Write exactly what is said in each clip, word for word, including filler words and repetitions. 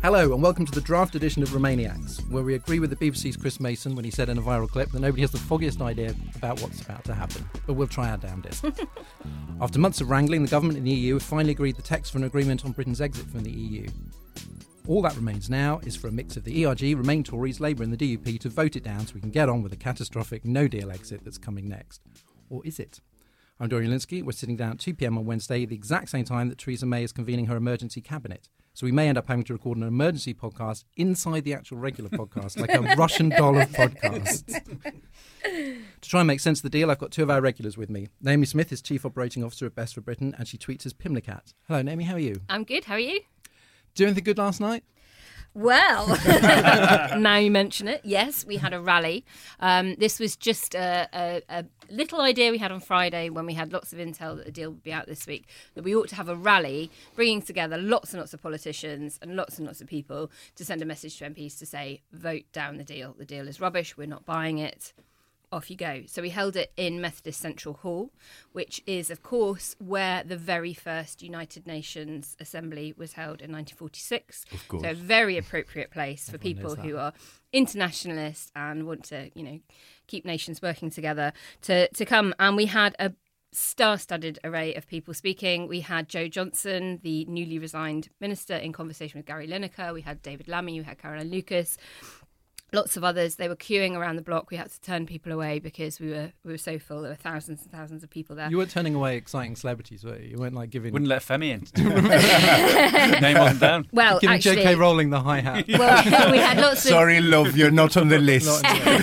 Hello and welcome to the draft edition of Romaniacs, where we agree with the B B C's Chris Mason when he said in a viral clip that nobody has the foggiest idea about what's about to happen, but we'll try our damnedest. After months of wrangling, the government in the E U have finally agreed the text for an agreement on Britain's exit from the E U. All that remains now is for a mix of the E R G, Remain Tories, Labour and the D U P to vote it down so we can get on with the catastrophic no-deal exit that's coming next. Or is it? I'm Dorian Lynskey. We're sitting down at two p.m. on Wednesday, the exact same time that Theresa May is convening her emergency cabinet. So we may end up having to record an emergency podcast inside the actual regular podcast, like a Russian doll of podcasts. To try and make sense of the deal, I've got two of our regulars with me. Naomi Smith is Chief Operating Officer at Best for Britain, and she tweets as Pimlicat. Hello, Naomi, how are you? I'm good, how are you? Do anything good last night? Well, now you mention it, yes, we had a rally. Um, this was just a, a, a little idea we had on Friday when we had lots of intel that the deal would be out this week, that we ought to have a rally bringing together lots and lots of politicians and lots and lots of people to send a message to M Ps to say, vote down the deal. The deal is rubbish, we're not buying it. Off you go. So we held it in Methodist Central Hall, which is, of course, where the very first United Nations Assembly was held in nineteen forty-six. Of course. So a very appropriate place for Everyone people knows that. who are internationalists and want to, you know, keep nations working together to, to come. And we had a star-studded array of people speaking. We had Jo Johnson, the newly resigned minister, in conversation with Gary Lineker. We had David Lammy, we had Caroline Lucas. Lots of others. They were queuing around the block. We had to turn people away because we were we were so full. There were thousands and thousands of people there. You weren't turning away exciting celebrities, were you? You weren't like giving... Wouldn't let Femi in. Name wasn't down. Well, giving actually, J K Rowling the hi-hat. well, we had lots of Sorry, love, you're not on the list.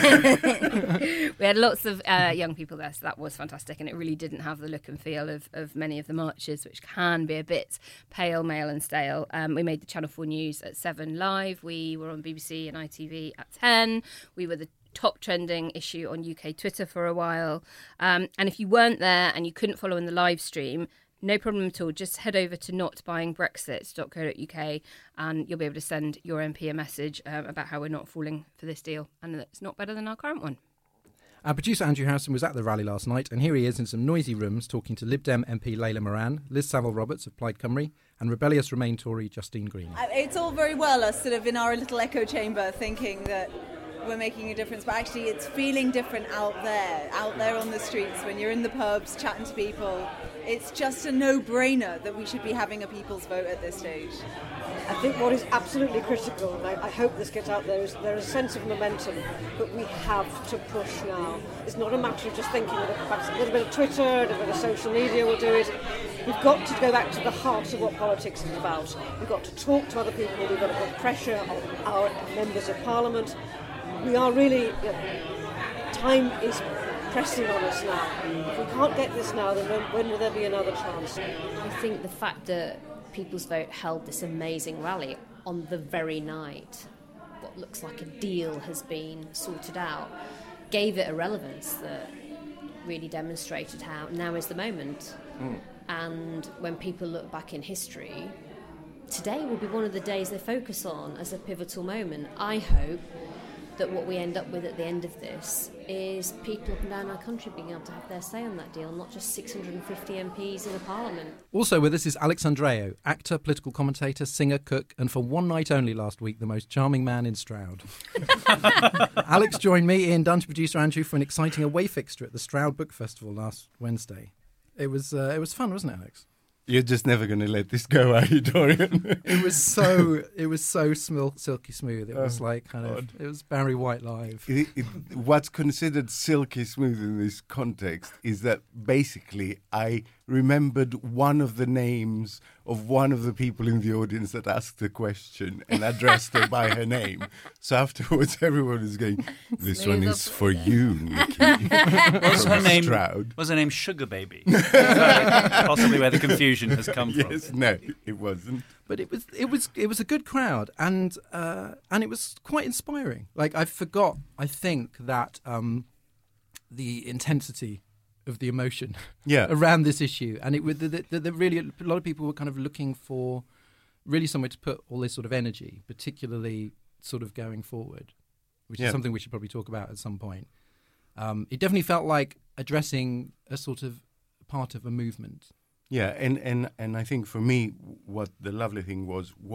we had lots of uh, young people there, so that was fantastic, and it really didn't have the look and feel of, of many of the marches, which can be a bit pale, male, and stale. Um, we made the Channel Four News at seven live. We were on B B C and I T V at ten. We were the top trending issue on U K Twitter for a while. Um, and if you weren't there and you couldn't follow in the live stream, no problem at all. Just head over to not buying brexit dot co dot uk and you'll be able to send your M P a message um, about how we're not falling for this deal and that it's not better than our current one. Our producer Andrew Harrison was at the rally last night, and here he is in some noisy rooms talking to Lib Dem M P Layla Moran, Liz Saville-Roberts of Plaid Cymru, and rebellious Remain Tory Justine Green. It's all very well us sort of in our little echo chamber thinking that we're making a difference, but actually it's feeling different out there, out there on the streets when you're in the pubs chatting to people. It's just a no-brainer that we should be having a people's vote at this stage. I think what is absolutely critical, and I, I hope this gets out there, is there is a sense of momentum, but we have to push now. It's not a matter of just thinking that perhaps a little bit of Twitter, a little bit of social media will do it. We've got to go back to the heart of what politics is about. We've got to talk to other people, we've got to put pressure on our members of Parliament. We are really, you know, time is pressing on us now. If we can't get this now, then when, when will there be another chance? I think the fact that People's Vote held this amazing rally on the very night what looks like a deal has been sorted out gave it a relevance that really demonstrated how now is the moment. Mm. And when people look back in history, today will be one of the days they focus on as a pivotal moment. I hope that what we end up with at the end of this is people up and down our country being able to have their say on that deal, not just six hundred fifty M Ps in a parliament. Also with us is Alex Andreou, actor, political commentator, singer, cook, and for one night only last week, the most charming man in Stroud. Alex joined me, Ian Dunn, producer Andrew, for an exciting away fixture at the Stroud Book Festival last Wednesday. It was uh, it was fun, wasn't it, Alex? You're just never going to let this go, are you, Dorian? It was so it was so smil- silky smooth. It was Oh, like kind God. of it was Barry White live. It, it, what's considered silky smooth in this context is that basically I remembered one of the names of one of the people in the audience that asked the question and addressed her by her name. So afterwards, everyone is going, "This one is for you, Nikki." Was her name Stroud. was her name Sugar Baby? Is that possibly where the confusion has come from. Yes, no, it wasn't. But it was it was it was a good crowd, and uh, and it was quite inspiring. Like I forgot, I think that um, the intensity of the emotion Yeah. around this issue, and it was the, the, the really a lot of people were kind of looking for really somewhere to put all this sort of energy, particularly sort of going forward, which Yeah. is something we should probably talk about at some point. Um, it definitely felt like addressing a sort of part of a movement. Yeah, and, and, and I think for me, what the lovely thing was, was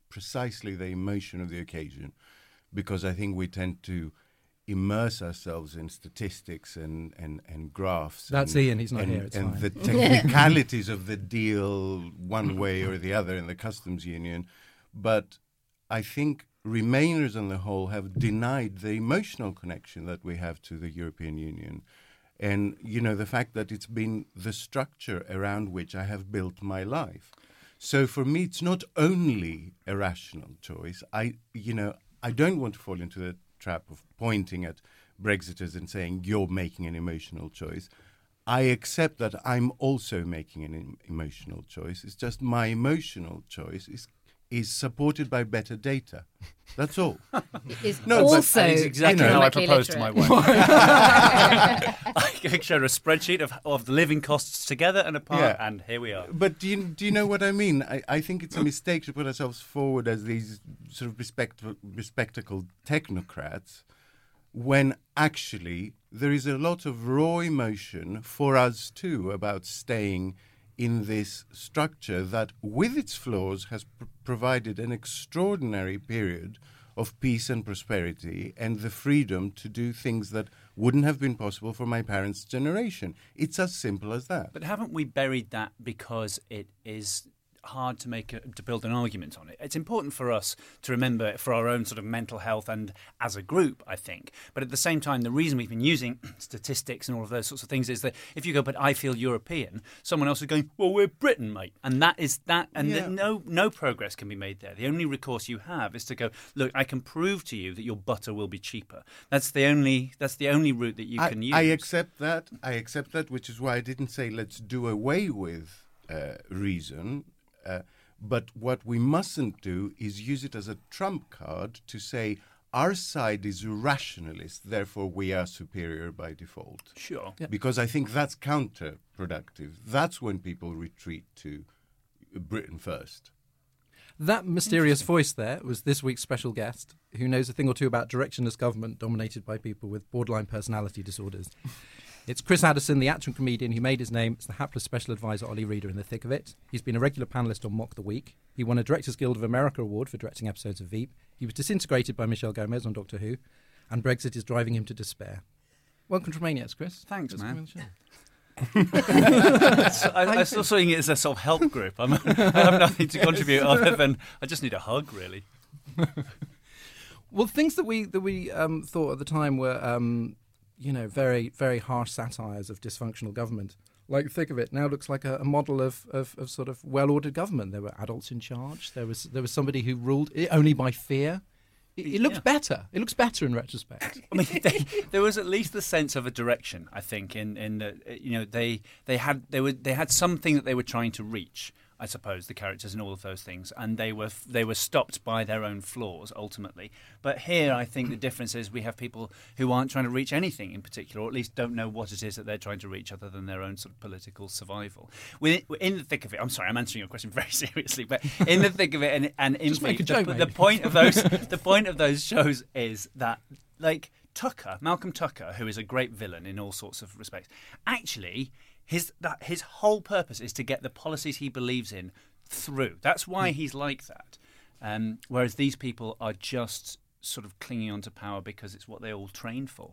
precisely the emotion of the occasion, because I think we tend to immerse ourselves in statistics and, and, and graphs. That's and, Ian, he's not and, here, it's and fine. the technicalities of the deal one way or the other in the customs union. But I think Remainers on the whole have denied the emotional connection that we have to the European Union. And, you know, the fact that it's been the structure around which I have built my life. So for me, it's not only a rational choice. I, you know, I don't want to fall into the trap of pointing at Brexiters and saying, you're making an emotional choice. I accept that I'm also making an em- emotional choice. It's just my emotional choice is is supported by better data. That's all. Is No, but also That is exactly you know, how I economically proposed to my literate. wife. I showed her a spreadsheet of, of the living costs together and apart, Yeah. and here we are. But do you, do you know what I mean? I, I think it's a mistake to put ourselves forward as these sort of respect, bespectacled technocrats when actually there is a lot of raw emotion for us too about staying in this structure that, with its flaws, has pr- provided an extraordinary period of peace and prosperity and the freedom to do things that wouldn't have been possible for my parents' generation. It's as simple as that. But haven't we buried that because it is hard to make a, to build an argument on it? It's important for us to remember for our own sort of mental health and as a group, I think. But at the same time, the reason we've been using statistics and all of those sorts of things is that if you go, but I feel European, someone else is going, well, we're Britain, mate, and that is that, and Yeah. th- no no progress can be made there. The only recourse you have is to go, look, I can prove to you that your butter will be cheaper. That's the only that's the only route that you I, can use. I accept that. I accept that, which is why I didn't say let's do away with uh, reason. Uh, but what we mustn't do is use it as a trump card to say our side is rationalist, therefore we are superior by default. Sure. Yeah. Because I think that's counterproductive. That's when people retreat to Britain first. That mysterious voice there was this week's special guest, who knows a thing or two about directionless government dominated by people with borderline personality disorders. It's Chris Addison, the actor and comedian who made his name as the hapless special advisor Ollie Reader in The Thick of It. He's been a regular panellist on Mock the Week. He won a Directors Guild of America award for directing episodes of Veep. He was disintegrated by Michelle Gomez on Doctor Who. And Brexit is driving him to despair. Welcome to Remainiacs, Chris. Thanks, Just man. coming on the show. So I, I'm still seeing it as a sort of help group. I'm, I have nothing to contribute other than I just need a hug, really. Well, things that we that we um, thought at the time were, um, you know, very very harsh satires of dysfunctional government. Like Thick of It now looks like a, a model of, of, of sort of well-ordered government. There were adults in charge. There was there was somebody who ruled it only by fear. It, it looks Yeah. better. It looks better in retrospect. I mean, they, there was at least the sense of a direction. I think in in the, you know they they had they were they had something that they were trying to reach. I suppose the characters and all of those things, and they were they were stopped by their own flaws ultimately. But here, I think the difference is we have people who aren't trying to reach anything in particular, or at least don't know what it is that they're trying to reach, other than their own sort of political survival. We're in the thick of it. I'm sorry, I'm answering your question very seriously, but in the thick of it, and, and in Just make a the, joke, the, mate. the point of those the point of those shows is that, like Tucker, Malcolm Tucker, who is a great villain in all sorts of respects, actually. His that his whole purpose is to get the policies he believes in through. That's why he's like that. Um, whereas these people are just sort of clinging on to power because it's what they all trained for.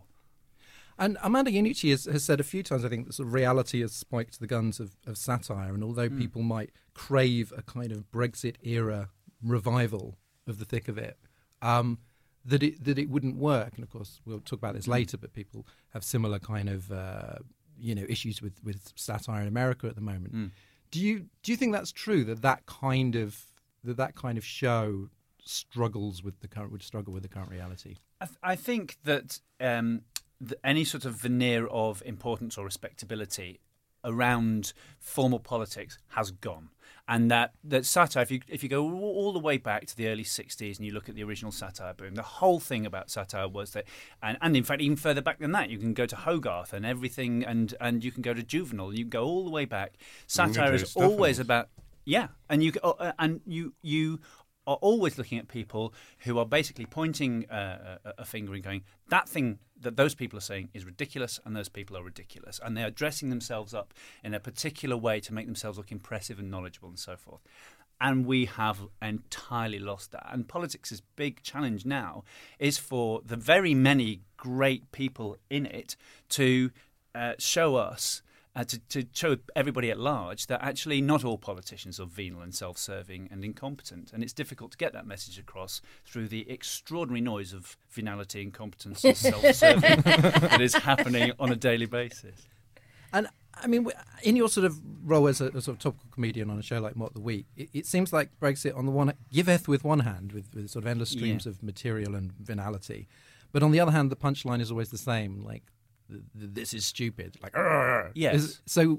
And Amanda Iannucci has, has said a few times, I think, that sort of reality has spiked the guns of, of satire. And although Mm. people might crave a kind of Brexit-era revival of The Thick of It, um, that it that it wouldn't work. And, of course, we'll talk about this later, but people have similar kind of... Uh, you know, issues with, with satire in America at the moment. Mm. Do you do you think that's true, that that kind of that that kind of show struggles with the current would struggle with the current reality? I, th- I think that um, the, any sort of veneer of importance or respectability around formal politics has gone. And that, that satire, if you if you go all, all the way back to the early sixties and you look at the original satire boom, the whole thing about satire was that, and, and in fact even further back than that, you can go to Hogarth and everything, and, and you can go to Juvenal, you can go all the way back. Satire is Aristophanes. always about, yeah, and you uh, and you you are always looking at people who are basically pointing uh, a, a finger and going, that thing that those people are saying is ridiculous, and those people are ridiculous. And they are dressing themselves up in a particular way to make themselves look impressive and knowledgeable and so forth. And we have entirely lost that. And politics' big challenge now is for the very many great people in it to uh, show us, uh, to, to show everybody at large that actually not all politicians are venal and self-serving and incompetent. And it's difficult to get that message across through the extraordinary noise of venality, incompetence and self-serving that is happening on a daily basis. And I mean, in your sort of role as a, a sort of topical comedian on a show like Mock the Week, it, it seems like Brexit on the one giveth with one hand, with, with sort of endless streams yeah. of material and venality, but on the other hand, the punchline is always the same, like th- th- this is stupid, like Argh! Yes. Is, so,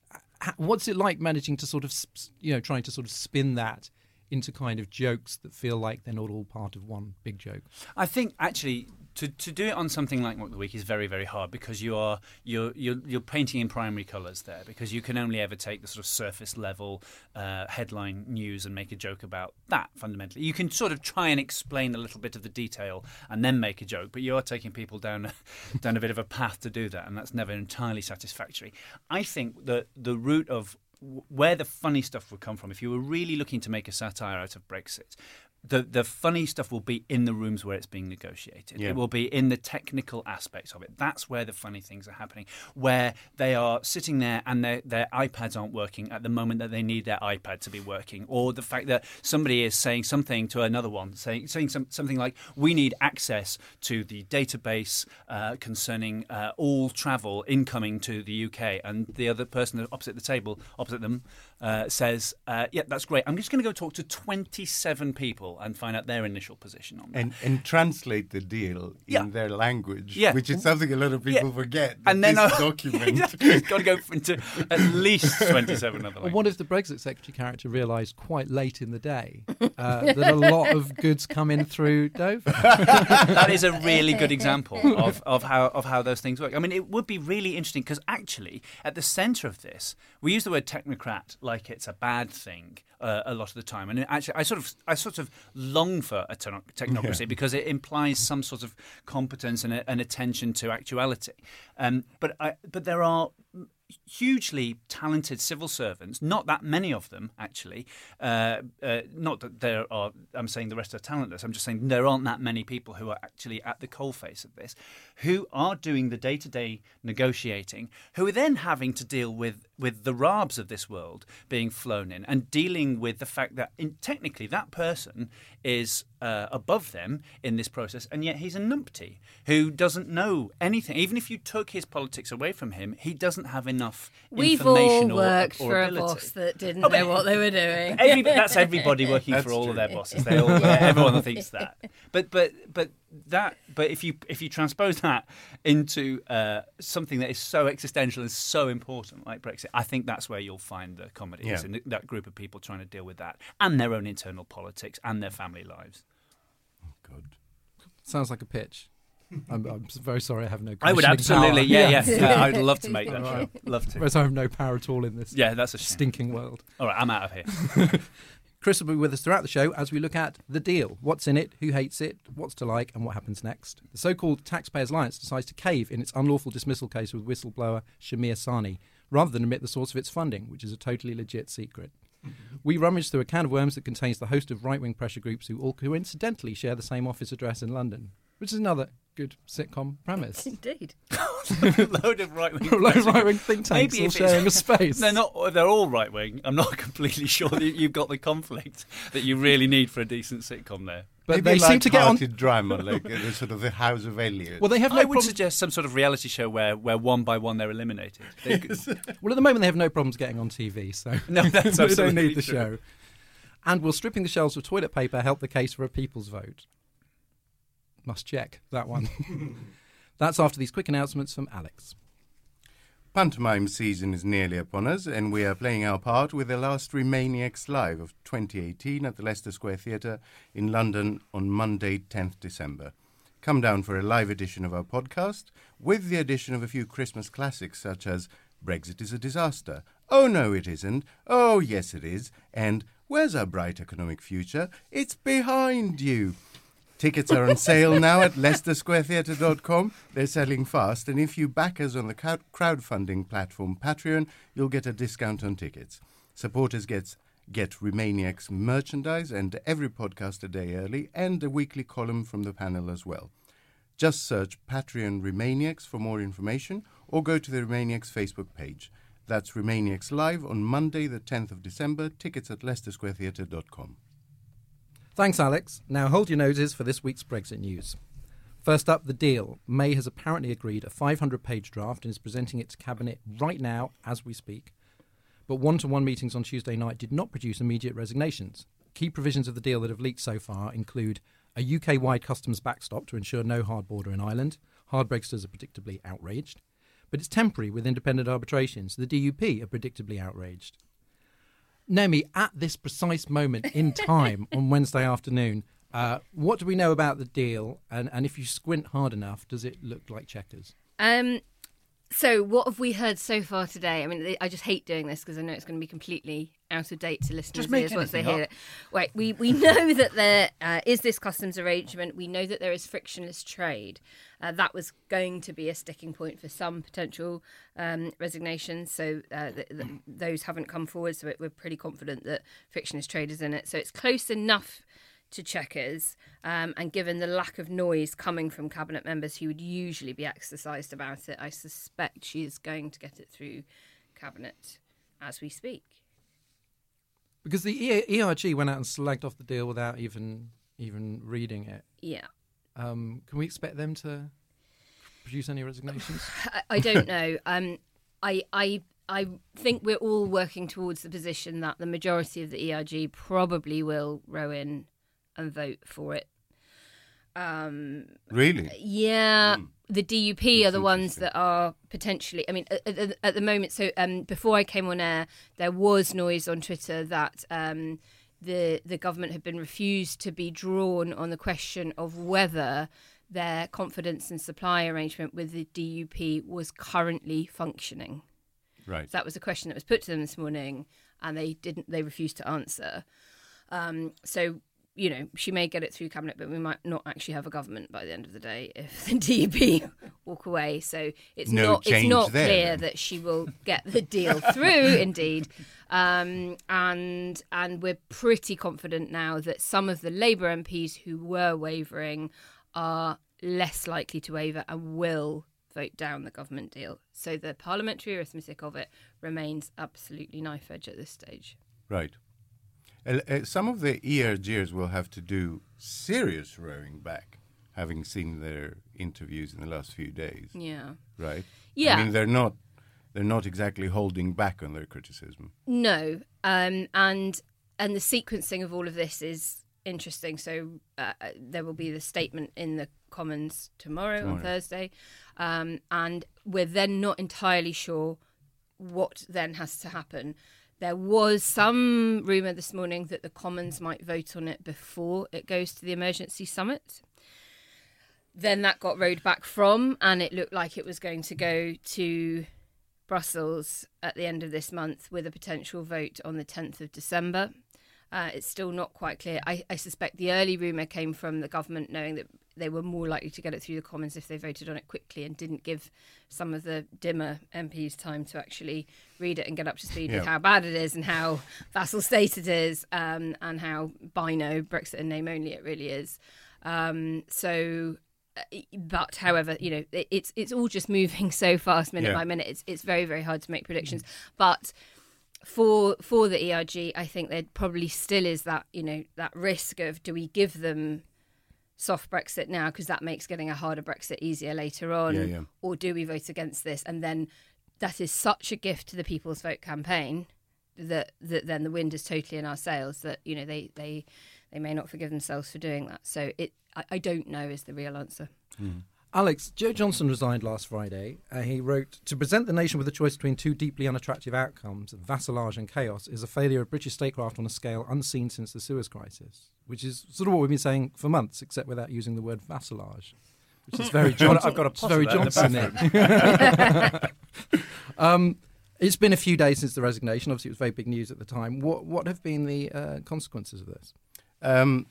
h- what's it like managing to sort of, you know, trying to sort of spin that into kind of jokes that feel like they're not all part of one big joke? I think actually to to do it on something like Mock the Week is very, very hard because you are you're you're, you're painting in primary colours there, because you can only ever take the sort of surface level uh, headline news and make a joke about that. Fundamentally, you can sort of try and explain a little bit of the detail and then make a joke, but you are taking people down a, down a bit of a path to do that, and that's never entirely satisfactory. I think that the route of where the funny stuff would come from, if you were really looking to make a satire out of Brexit, the the funny stuff will be in the rooms where it's being negotiated. Yeah. It will be in the technical aspects of it. That's where the funny things are happening, where they are sitting there and their, their iPads aren't working at the moment that they need their iPad to be working, or the fact that somebody is saying something to another one, saying saying some, something like, we need access to the database uh, concerning uh, all travel incoming to the U K, and the other person opposite the table, opposite them, uh, says, uh, yeah, that's great. I'm just going to go talk to twenty-seven people and find out their initial position on that. And, and translate the deal Yeah. in their language, Yeah. which is something a lot of people Yeah. forget. And then this I- document. Exactly. It's got to go into at least twenty-seven other Or languages. what if the Brexit secretary character realised quite late in the day uh, that a lot of goods come in through Dover? That is a really good example of, of how of how those things work. I mean, it would be really interesting because actually, at the centre of this, we use the word technocrat like it's a bad thing uh, a lot of the time, and it actually, I sort of I sort of long for a techno- technocracy Yeah. because it implies some sort of competence and, a, and attention to actuality. Um, but I, but there are hugely talented civil servants, not that many of them actually, uh, uh, not that there are, I'm saying the rest are talentless, I'm just saying there aren't that many people who are actually at the coalface of this, who are doing the day-to-day negotiating, who are then having to deal with, with the Raabs of this world being flown in and dealing with the fact that in, technically that person is uh, above them in this process, and yet he's a numpty who doesn't know anything. Even if you took his politics away from him, he doesn't have enough We've all information or, worked or for ability. a boss that didn't Oh, but- know what they were doing. Every, that's everybody working That's for all true. of their bosses. They all, everyone thinks that. But but but that. But if you if you transpose that into uh, something that is so existential and so important like Brexit, I think that's where you'll find the comedy. Yeah. Is in that group of people trying to deal with that and their own internal politics and their family lives. God. Sounds like a pitch. I'm, I'm very sorry I have no I would commissioning absolutely, power. yeah, yeah. yeah. I'd love to make that show. Love to. Whereas I have no power at all in this Yeah, that's a shame. stinking world. All right, I'm out of here. Chris will be with us throughout the show as we look at The Deal. What's in it, who hates it, what's to like, and what happens next. The so-called Taxpayers Alliance decides to cave in its unlawful dismissal case with whistleblower Shamir Sani, rather than admit the source of its funding, which is a totally legit secret. We rummage through a can of worms that contains the host of right-wing pressure groups who all coincidentally share the same office address in London, which is another good sitcom premise. Indeed. Load of right-wing Load of pressure right-wing think tanks Maybe all if it's- sharing a space. They're not. They're all right wing. I'm not completely sure that you've got the conflict that you really need for a decent sitcom there. But Maybe they seem to get on... light-hearted drama, like uh, the sort of the House of Elliot. Well, they have no I would problem... suggest some sort of reality show where, where one by one they're eliminated. They could- Well, at the moment they have no problems getting on T V, so No, that's we don't absolutely need the true. show. And will stripping the shelves of toilet paper help the case for a people's vote? Must check that one. That's after these quick announcements from Alex. Pantomime season is nearly upon us, and we are playing our part with the last Remaniacs Live of twenty eighteen at the Leicester Square Theatre in London on Monday, tenth December. Come down for a live edition of our podcast, with the addition of a few Christmas classics such as Brexit is a Disaster, Oh No It Isn't, Oh Yes It Is, and Where's Our Bright Economic Future? It's Behind You. Tickets are on sale now at leicester square theatre dot com. They're selling fast, and if you back us on the crowd- crowdfunding platform Patreon, you'll get a discount on tickets. Supporters get Get Remainiacs merchandise and every podcast a day early, and a weekly column from the panel as well. Just search Patreon Remainiacs for more information, or go to the Remainiacs Facebook page. That's Remainiacs Live on Monday the tenth of December. Tickets at leicester square theatre dot com. Thanks, Alex. Now hold your noses for this week's Brexit news. First up, the deal. May has apparently agreed a five hundred page draft and is presenting it to Cabinet right now as we speak. But one-to-one meetings on Tuesday night did not produce immediate resignations. Key provisions of the deal that have leaked so far include a U K-wide customs backstop to ensure no hard border in Ireland. Hard Brexiters are predictably outraged. But it's temporary with independent arbitrations. The D U P are predictably outraged. Naomi, at this precise moment in time on Wednesday afternoon, uh, what do we know about the deal? And, and if you squint hard enough, does it look like checkers? Um, so what have we heard so far today? I mean, I just hate doing this because I know it's going to be completely out of date to listeners' Just make ears once they anything hear up. it. Right, we, we know that there uh, is this customs arrangement. We know that there is frictionless trade. Uh, that was going to be a sticking point for some potential um, resignations. So uh, th- th- those haven't come forward. So we're pretty confident that frictionless trade is in it. So it's close enough to checkers, um, and given the lack of noise coming from cabinet members who would usually be exercised about it, I suspect she is going to get it through cabinet as we speak. Because the E- ERG went out and slagged off the deal without even even reading it. Yeah. Um, can we expect them to produce any resignations? I, I don't know. Um, I, I, I think we're all working towards the position that the majority of the E R G probably will row in and vote for it. Um, Really? yeah, Mm. the D U P That's are the ones interesting. that are potentially. I mean, at, at, at the moment. So um, before I came on air, there was noise on Twitter that um, the the government had been refused to be drawn on the question of whether their confidence and supply arrangement with the D U P was currently functioning. Right. So that was a question that was put to them this morning, and they didn't. They refused to answer. Um, so. You know, she may get it through cabinet, but we might not actually have a government by the end of the day if the D U P walk away. So it's No not it's change not there, clear then. that she will get the deal through. Indeed, um, and and we're pretty confident now that some of the Labour M Ps who were wavering are less likely to waver and will vote down the government deal. So the parliamentary arithmetic of it remains absolutely knife edge at this stage. Right. Uh, uh, some of the E R Gers will have to do serious rowing back, having seen their interviews in the last few days. Yeah. Right. Yeah. I mean, they're not they're not exactly holding back on their criticism. No, um, and and the sequencing of all of this is interesting. So uh, there will be the statement in the Commons tomorrow, Tomorrow. on Thursday, um, and we're then not entirely sure what then has to happen. There was some rumour this morning that the Commons might vote on it before it goes to the emergency summit. Then that got rowed back from, and it looked like it was going to go to Brussels at the end of this month with a potential vote on the tenth of December. Uh, it's still not quite clear. I, I suspect the early rumour came from the government knowing that they were more likely to get it through the Commons if they voted on it quickly and didn't give some of the dimmer M Ps time to actually read it and get up to speed Yeah. with how bad it is and how vassal state it is, um, and how bino, Brexit in name only, it really is. Um, so... But, however, you know, it, it's it's all just moving so fast, minute Yeah. by minute. It's it's very very hard to make predictions. But for for the E R G, I think there probably still is that you know that risk of do we give them soft Brexit now because that makes getting a harder Brexit easier later on, Yeah, yeah. or do we vote against this? And then that is such a gift to the People's Vote campaign that that then the wind is totally in our sails. That you know they they they may not forgive themselves for doing that. So it. I, I don't know is the real answer. Alex, Joe Johnson resigned last Friday. Uh, he wrote, to present the nation with a choice between two deeply unattractive outcomes, vassalage and chaos, is a failure of British statecraft on a scale unseen since the Suez Crisis, which is sort of what we've been saying for months, except without using the word vassalage, which is very Johnson. I've got a It's very pot of that in the Johnson. um, it's been a few days since the resignation. Obviously, it was very big news at the time. What, what have been the uh, consequences of this? Um,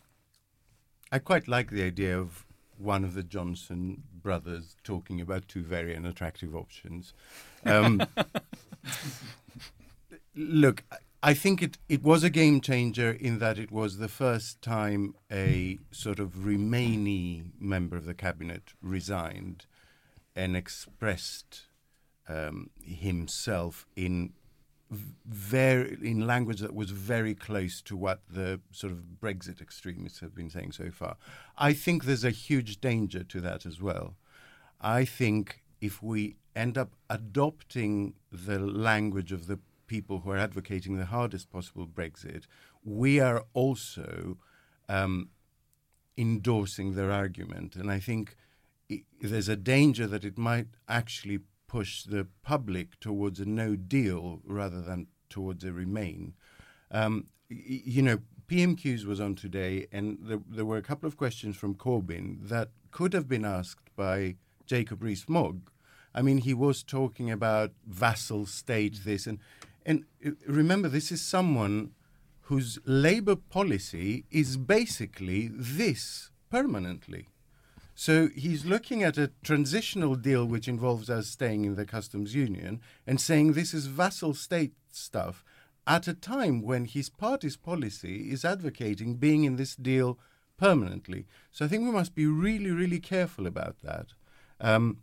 I quite like the idea of one of the Johnson brothers talking about two very unattractive options. Um, look, I think it, it was a game changer in that it was the first time a sort of Remainy member of the cabinet resigned and expressed um, himself in very in language that was very close to what the sort of Brexit extremists have been saying so far. I think there's a huge danger to that as well. I think if we end up adopting the language of the people who are advocating the hardest possible Brexit, we are also um, endorsing their argument. And I think I- there's a danger that it might actually push the public towards a no deal rather than towards a remain. Um, y- you know, P M Qs was on today, and there, there were a couple of questions from Corbyn that could have been asked by Jacob Rees-Mogg. I mean, he was talking about vassal state, this, and and uh, remember, this is someone whose Labour policy is basically this permanently. So he's looking at a transitional deal which involves us staying in the customs union and saying this is vassal state stuff at a time when his party's policy is advocating being in this deal permanently. So I think we must be really, really careful about that. Um,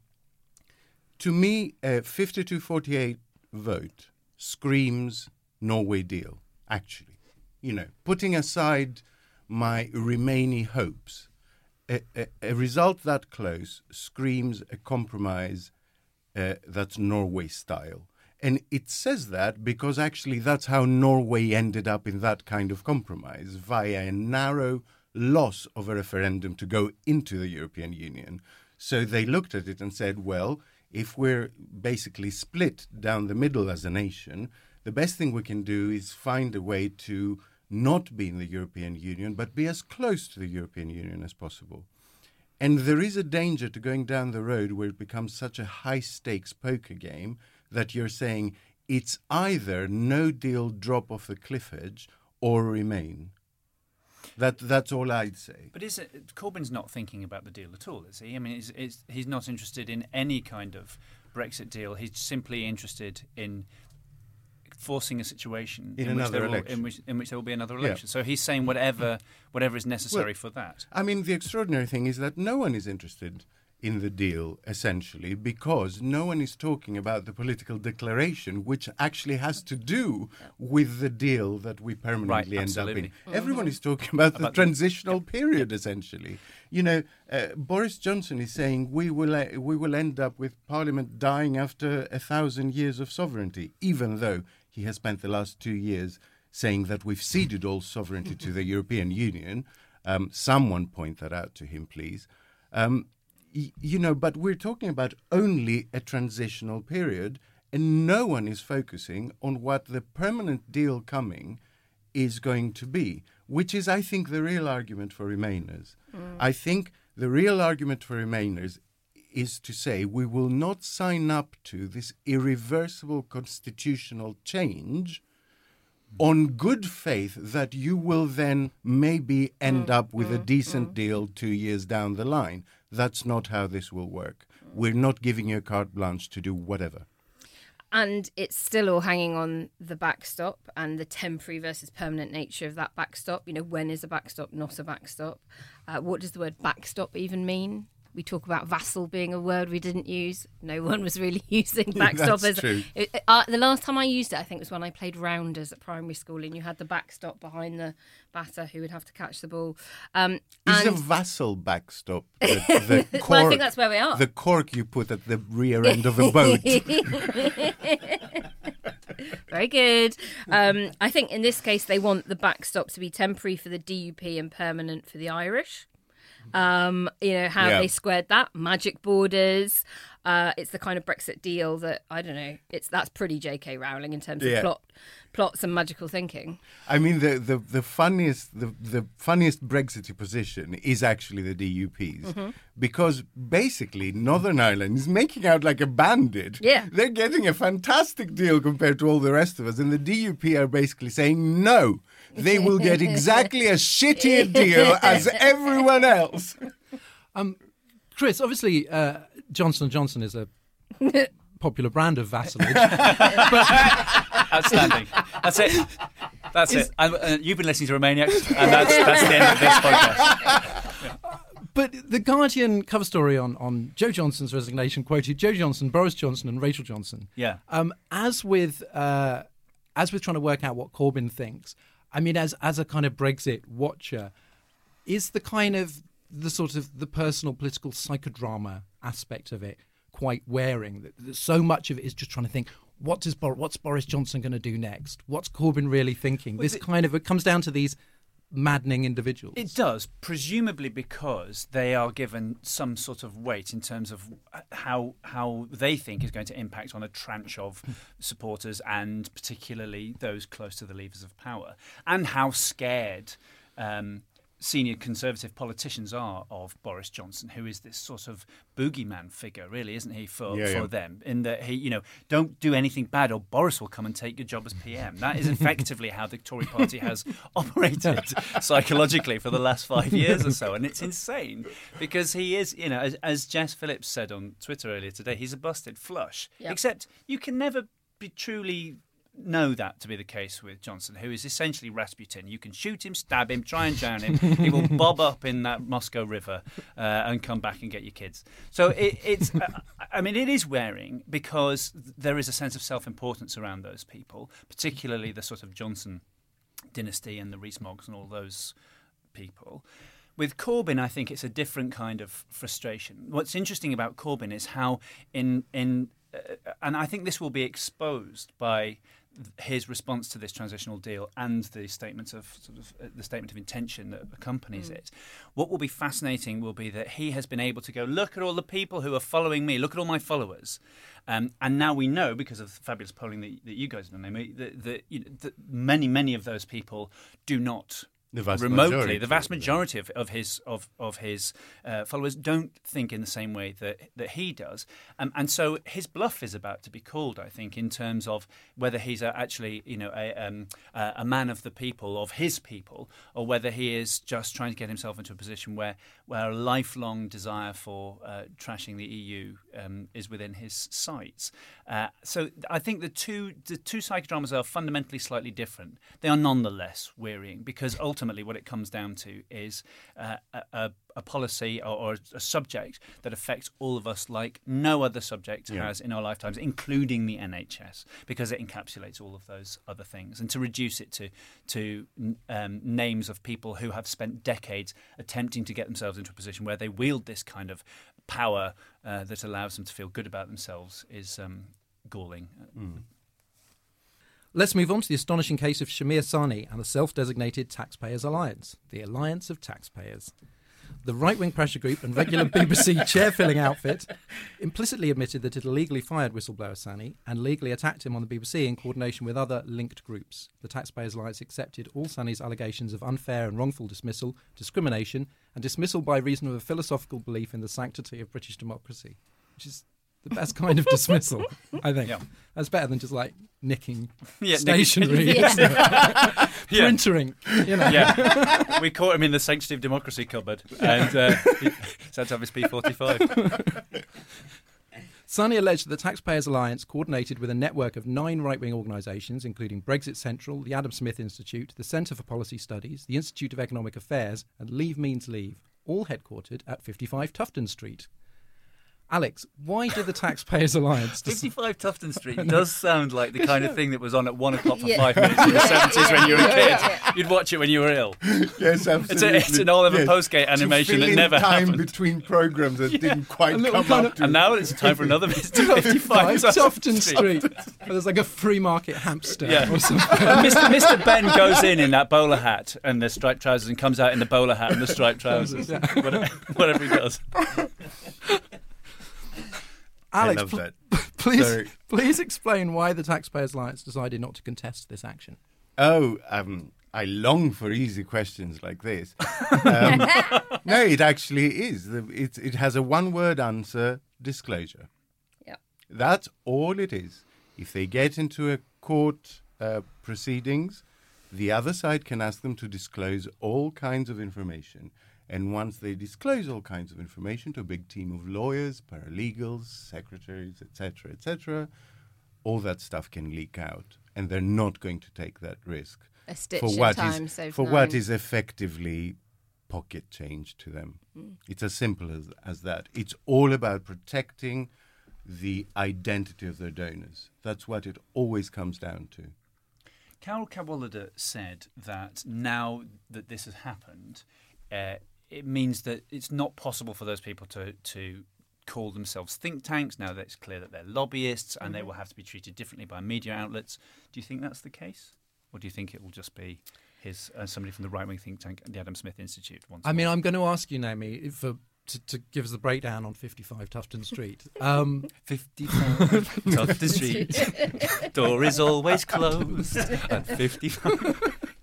to me, a fifty-two forty-eight vote screams Norway deal, actually. You know, putting aside my remaining hopes, A, a, a result that close screams a compromise uh, that's Norway style. And it says that because actually that's how Norway ended up in that kind of compromise, via a narrow loss of a referendum to go into the European Union. So they looked at it and said, well, if we're basically split down the middle as a nation, the best thing we can do is find a way to not be in the European Union, but be as close to the European Union as possible. And there is a danger to going down the road where it becomes such a high-stakes poker game that you're saying it's either no deal, drop off the cliff edge, or remain. That That's all I'd say. But is it, Corbyn's not thinking about the deal at all, is he? I mean, is, is, he's not interested in any kind of Brexit deal. He's simply interested in forcing a situation in, in, another which, there will, election. in, which, in which there will be another Yeah. election. So he's saying whatever whatever is necessary Well, for that. I mean, the extraordinary thing is that no one is interested in the deal, essentially, because no one is talking about the political declaration, which actually has to do with the deal that we permanently Right, end up in. absolutely. Everyone is talking about the About the- transitional period, essentially. You know, uh, Boris Johnson is saying we will uh, we will end up with Parliament dying after a thousand years of sovereignty, even though he has spent the last two years saying that we've ceded all sovereignty to the European Union. Um, someone point that out to him, please. Um, y- you know, but we're talking about only a transitional period, and no one is focusing on what the permanent deal coming is going to be, which is, I think, the real argument for Remainers. Mm. I think the real argument for Remainers is to say we will not sign up to this irreversible constitutional change on good faith that you will then maybe end up with a decent deal two years down the line. That's not how this will work. We're not giving you a carte blanche to do whatever. And it's still all hanging on the backstop and the temporary versus permanent nature of that backstop. You know, when is a backstop not a backstop? Uh, what does the word backstop even mean? We talk about vassal being a word we didn't use. No one was really using backstop. That's as true. It, uh, the last time I used it, I think, was when I played rounders at primary school, and you had the backstop behind the batter who would have to catch the ball. Um, Is and a vassal backstop the, the cork? Well, I think that's where we are. The cork you put at the rear end of a boat. Very good. Um, I think in this case they want the backstop to be temporary for the D U P and permanent for the Irish. Um, you know, how Yeah. they squared that. Magic borders. Uh, it's the kind of Brexit deal that, I don't know, it's that's pretty J K Rowling in terms Yeah. of plot, plots and magical thinking. I mean, the, the, the funniest the, the funniest Brexit position is actually the D U P's, Mm-hmm. because basically Northern Ireland is making out like a bandit. Yeah. They're getting a fantastic deal compared to all the rest of us, and the D U P are basically saying no. They will get exactly a shittier deal as everyone else. Um, Chris, obviously, uh, Johnson and Johnson is a popular brand of vassalage. but Outstanding. That's it. That's Is, it. And, uh, you've been listening to Romaniacs, and that's, that's the end of this podcast. Yeah. But the Guardian cover story on, on Joe Johnson's resignation quoted Joe Johnson, Boris Johnson and Rachel Johnson. Yeah. Um, as with uh, as with trying to work out what Corbyn thinks, I mean, as as a kind of Brexit watcher, is the kind of the sort of the personal political psychodrama aspect of it quite wearing? That, that so much of it is just trying to think, what does Bor- what's Boris Johnson going to do next? What's Corbyn really thinking? Well, this it, kind of it comes down to these maddening individuals. It does, presumably because they are given some sort of weight in terms of how how they think is going to impact on a tranche of supporters, and particularly those close to the levers of power, and how scared um, senior Conservative politicians are of Boris Johnson, who is this sort of boogeyman figure, really, isn't he, for, yeah, for yeah. them? In that he, you know, don't do anything bad or Boris will come and take your job as P M. That is effectively how the Tory party has operated psychologically for the last five years or so. And it's insane because he is, you know, as, as Jess Phillips said on Twitter earlier today, he's a busted flush. Yep. Except you can never be truly know that to be the case with Johnson, who is essentially Rasputin. You can shoot him, stab him, try and drown him. He will bob up in that Moscow River uh, and come back and get your kids. So it, it's, uh, I mean, it is wearing because there is a sense of self-importance around those people, particularly the sort of Johnson dynasty and the Rees-Moggs and all those people. With Corbyn, I think it's a different kind of frustration. What's interesting about Corbyn is how in in uh, and I think this will be exposed by his response to this transitional deal and the statement of sort of uh, the statement of intention that accompanies mm. it. What will be fascinating will be that he has been able to go, look at all the people who are following me, look at all my followers, um, and now we know because of the fabulous polling that, that you guys have done, that, that, you know, that many many of those people do not. The vast remotely, majority, the vast majority of, of his of of his uh, followers don't think in the same way that that he does, um, and so his bluff is about to be called. I think in terms of whether he's a, actually, you know, a um, a man of the people, of his people, or whether he is just trying to get himself into a position where where a lifelong desire for uh, trashing the E U um, is within his sights. Uh, so I think the two the two psychodramas are fundamentally slightly different. They are nonetheless wearying because ultimately. Ultimately, what it comes down to is uh, a, a policy or, or a subject that affects all of us like no other subject yeah. has in our lifetimes, including the N H S, because it encapsulates all of those other things. And to reduce it to to um, names of people who have spent decades attempting to get themselves into a position where they wield this kind of power uh, that allows them to feel good about themselves is um, galling. Mm. Let's move on to the astonishing case of Shamir Sani and the self-designated Taxpayers Alliance, the Alliance of Taxpayers. The right-wing pressure group and regular B B C chair-filling outfit implicitly admitted that it illegally fired whistleblower Sani and legally attacked him on the B B C in coordination with other linked groups. The Taxpayers Alliance accepted all Sani's allegations of unfair and wrongful dismissal, discrimination, and dismissal by reason of a philosophical belief in the sanctity of British democracy, which is the best kind of dismissal, I think. Yeah. That's better than just like nicking yeah, stationery, yeah. printering. You know. Yeah, we caught him in the sanctity of democracy cupboard, and uh, he said to have his P forty-five. Sani alleged that the Taxpayers Alliance coordinated with a network of nine right-wing organisations, including Brexit Central, the Adam Smith Institute, the Centre for Policy Studies, the Institute of Economic Affairs, and Leave Means Leave, all headquartered at fifty-five Tufton Street. Alex, why did the Taxpayers Alliance... fifty-five Tufton Street does sound like the kind of thing that was on at one o'clock for yeah. five minutes in the seventies when you were a kid. You'd watch it when you were ill. Yes, absolutely. It's, a, it's an Oliver yes. Postgate animation that never time happened. between programmes that yeah. didn't quite come up of, to... And now it's time for another visit to fifty-five Tufton Street. Street. There's like a free market hamster yeah. or something. Mister Mister Ben goes in in that bowler hat and the striped trousers and comes out in the bowler hat and the striped trousers. Yeah. Whatever, whatever he does. Alex, I love that. Pl- please, Sorry. please explain why the Taxpayers Alliance decided not to contest this action. Oh, um, I long for easy questions like this. Um, no, it actually is. It, it has a one-word answer, disclosure. Yeah. That's all it is. If they get into a court uh, proceedings, the other side can ask them to disclose all kinds of information. And once they disclose all kinds of information to a big team of lawyers, paralegals, secretaries, et cetera, et cetera, all that stuff can leak out. and they're not going to take that risk A stitch for in what time is saved for nine. what is effectively pocket change to them. Mm. It's as simple as, as that. It's all about protecting the identity of their donors. That's what it always comes down to. Carol Cadwallader said that now that this has happened, uh, it means that it's not possible for those people to, to call themselves think tanks. Now that it's clear that they're lobbyists and mm-hmm. they will have to be treated differently by media outlets. Do you think that's the case? Or do you think it will just be his uh, somebody from the right-wing think tank, the Adam Smith Institute? Once I mean, more? I'm going to ask you, Naomi, for to, to give us the breakdown on fifty-five Tufton Street. Um, fifty-five Tufton Street. Door is always closed at fifty-five.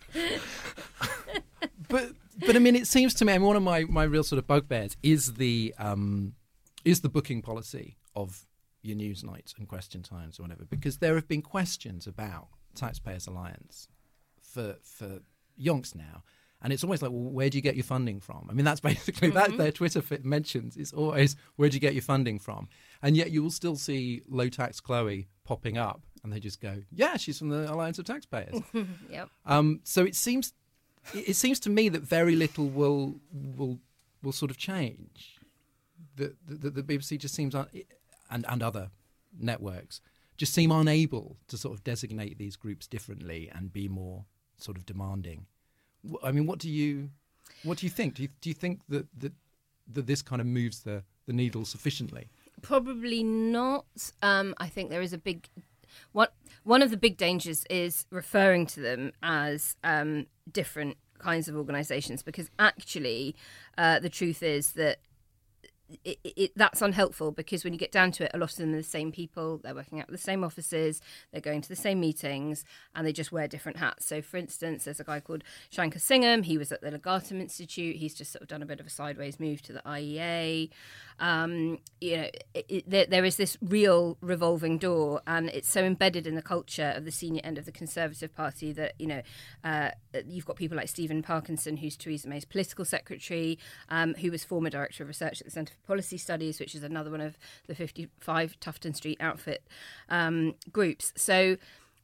but but I mean, it seems to me, I mean, one of my, my real sort of bugbears is the um, is the booking policy of your news nights and question times or whatever, because there have been questions about Taxpayers Alliance for for yonks now. And it's always like, well, where do you get your funding from? I mean, that's basically mm-hmm. that their Twitter fit mentions is always, where do you get your funding from? And yet you will still see low tax Chloe popping up and they just go, yeah, she's from the Alliance of Taxpayers. Yep. Um, so it seems it seems to me that very little will will will sort of change. The the, the B B C just seems, un- and, and other networks, just seem unable to sort of designate these groups differently and be more sort of demanding. I mean, what do you, what do you think? Do you do you think that that, that this kind of moves the, the needle sufficiently? Probably not. Um, I think there is a big one. One of the big dangers is referring to them as um, different kinds of organisations, because actually, uh, the truth is that. It, it, that's unhelpful, because when you get down to it, a lot of them are the same people. They're working out of the same offices, they're going to the same meetings, and they just wear different hats. So, for instance, there's a guy called Shankar Singham. He was at the Legatum Institute. He's just sort of done a bit of a sideways move to the I E A. Um, you know, it, it, there, there is this real revolving door, and it's so embedded in the culture of the senior end of the Conservative Party that, you know, uh, you've got people like Stephen Parkinson, who's Theresa May's political secretary, um, who was former director of research at the Centre for Policy Studies, which is another one of the fifty-five Tufton Street outfit um, groups. So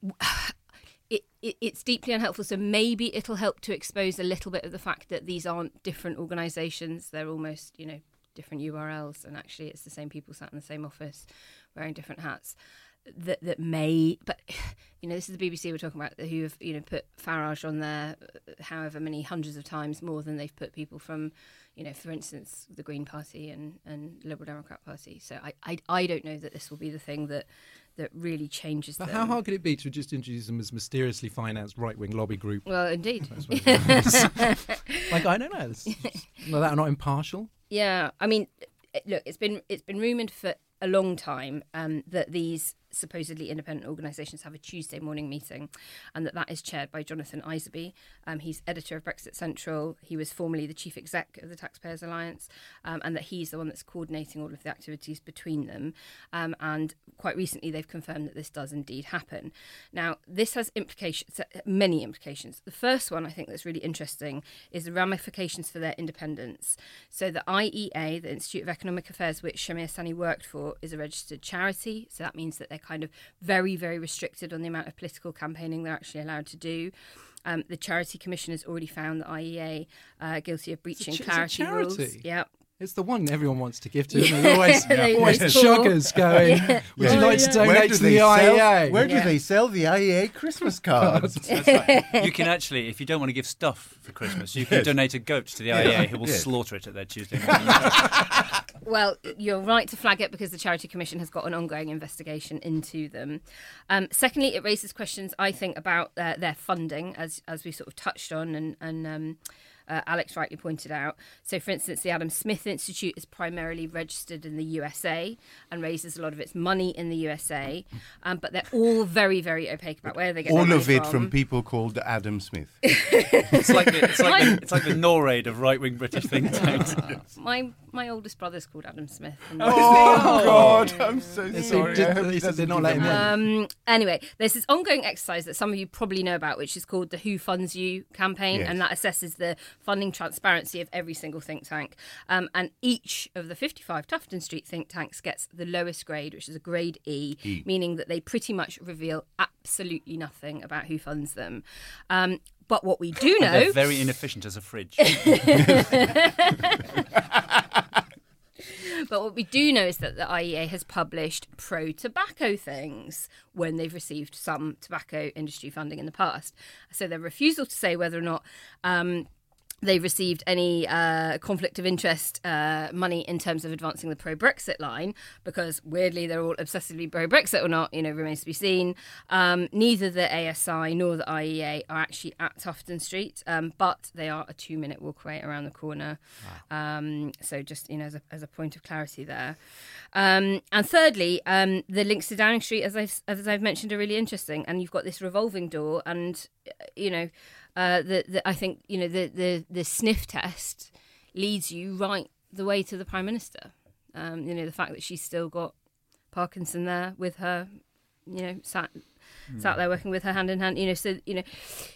it, it, it's deeply unhelpful. So maybe it'll help to expose a little bit of the fact that these aren't different organisations. They're almost, you know, different U R Ls, and actually it's the same people sat in the same office wearing different hats. That that may, but you know, this is the B B C we're talking about, who have, you know, put Farage on there however many hundreds of times more than they've put people from, you know, for instance, the Green Party and, and Liberal Democrat Party. So I, I I don't know that this will be the thing that that really changes but them. How hard could it be to just introduce them as mysteriously financed right-wing lobby group? Well, indeed. Like, I don't know. This, well, that are not impartial. Yeah, I mean, look, it's been it's been rumoured for a long time um, that these supposedly independent organisations have a Tuesday morning meeting, and that that is chaired by Jonathan Iserby. Um, he's editor of Brexit Central. He was formerly the chief exec of the Taxpayers Alliance, um, and that he's the one that's coordinating all of the activities between them. Um, and quite recently, they've confirmed that this does indeed happen. Now, this has implications, many implications. The first one, I think, that's really interesting is the ramifications for their independence. So the I E A, the Institute of Economic Affairs, which Shamir Sani worked for, is a registered charity. So that means that they're kind of very, very restricted on the amount of political campaigning they're actually allowed to do. Um, the Charity Commission has already found the I E A uh, guilty of breaching it's a, clarity it's a charity. rules. Yeah. It's the one everyone wants to give to. Yeah. There's always, They- always they shockers going, Yeah. would you Yeah. like to Yeah. Where donate do to they the I E A? sell, where do Yeah. they sell the I E A Christmas cards? That's right. You can actually, if you don't want to give stuff for Christmas, you can Yes. donate a goat to the I E A, who will Yes. slaughter it at their Tuesday morning. Well, you're right to flag it, because the Charity Commission has got an ongoing investigation into them. Um, secondly, it raises questions, I think, about uh, their funding, as as we sort of touched on, and, and um, uh, Alex rightly pointed out. So, for instance, the Adam Smith Institute is primarily registered in the U S A and raises a lot of its money in the U S A, um, but they're all very, very opaque about where they get their All money of it from. from people called Adam Smith. It's like the, it's like the, it's like the NORAID of right-wing British think tanks. My my oldest brother's called Adam Smith. And Oh, God, I'm so They sorry. did- I hope they he said they're doesn't not give letting them them money. Um, anyway, there's this ongoing exercise that some of you probably know about, which is called the Who Funds You campaign, Yes. and that assesses the funding transparency of every single think tank. Um, and each of the fifty-five Tufton Street think tanks gets the lowest grade, which is a grade E, e. meaning that they pretty much reveal absolutely nothing about who funds them. Um, but what we do know... They're very inefficient as a fridge. But what we do know is that the I E A has published pro-tobacco things when they've received some tobacco industry funding in the past. So their refusal to say whether or not um, they've received any uh, conflict of interest uh, money in terms of advancing the pro-Brexit line, because weirdly they're all obsessively pro-Brexit or not, you know, remains to be seen. Um, neither the A S I nor the I E A are actually at Tufton Street, um, but they are a two-minute walk away around the corner. Wow. Um, so just, you know, as a, as a point of clarity there. Um, and thirdly, um, the links to Downing Street, as I've, as I've mentioned, are really interesting. And you've got this revolving door and, you know, Uh, the, the, I think, you know, the, the, the sniff test leads you right the way to the Prime Minister. Um, you know, the fact that she's still got Parkinson there with her, you know, sat mm. sat there working with her hand in hand, you know, so, you know...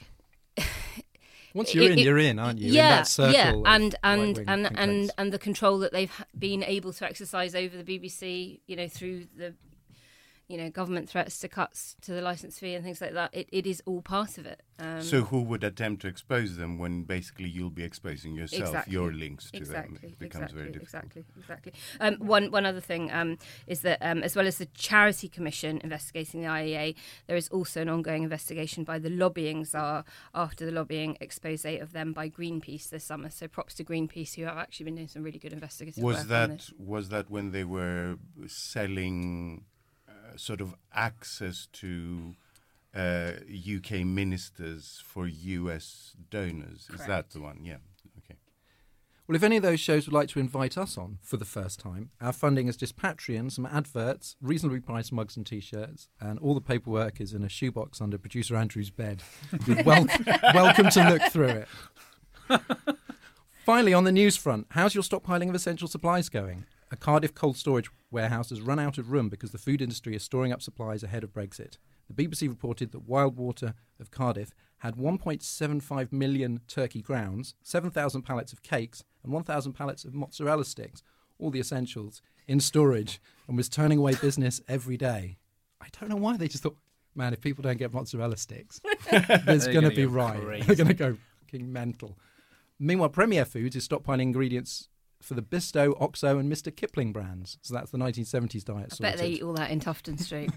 Once you're it, in, you're in, aren't you? Yeah, in that circle yeah, and and and, and, and and the control that they've been able to exercise over the B B C, you know, through the... you know, government threats to cuts to the licence fee and things like that. It, it is all part of it. Um, so who would attempt to expose them when basically you'll be exposing yourself, exactly, your links to exactly, them? It becomes exactly, very difficult. Exactly, exactly. Um, one, one other thing um, is that um, as well as the Charity Commission investigating the I E A, there is also an ongoing investigation by the Lobbying Czar after the lobbying expose of them by Greenpeace this summer. So props to Greenpeace, who have actually been doing some really good investigative was work that, on this. Was that when they were selling... sort of access to uh, U K ministers for U S donors? Correct. Is that the one? Yeah. Okay. Well, if any of those shows would like to invite us on for the first time, our funding is just Patreon, some adverts, reasonably priced mugs and T-shirts, and all the paperwork is in a shoebox under producer Andrew's bed. You're wel- welcome to look through it. Finally, on the news front, how's your stockpiling of essential supplies going? A Cardiff cold storage warehouse has run out of room because the food industry is storing up supplies ahead of Brexit. The B B C reported that Wildwater of Cardiff had one point seven five million turkey grounds, seven thousand pallets of cakes and one thousand pallets of mozzarella sticks, all the essentials, in storage, and was turning away business every day. I don't know why. They just thought, man, if people don't get mozzarella sticks, there's going to be right. Crazy. They're going to go fucking mental. Meanwhile, Premier Foods is stockpiling ingredients for the Bisto, Oxo and Mister Kipling brands. So that's the nineteen seventies diet I sorted. bet they eat all that in Tufton Street.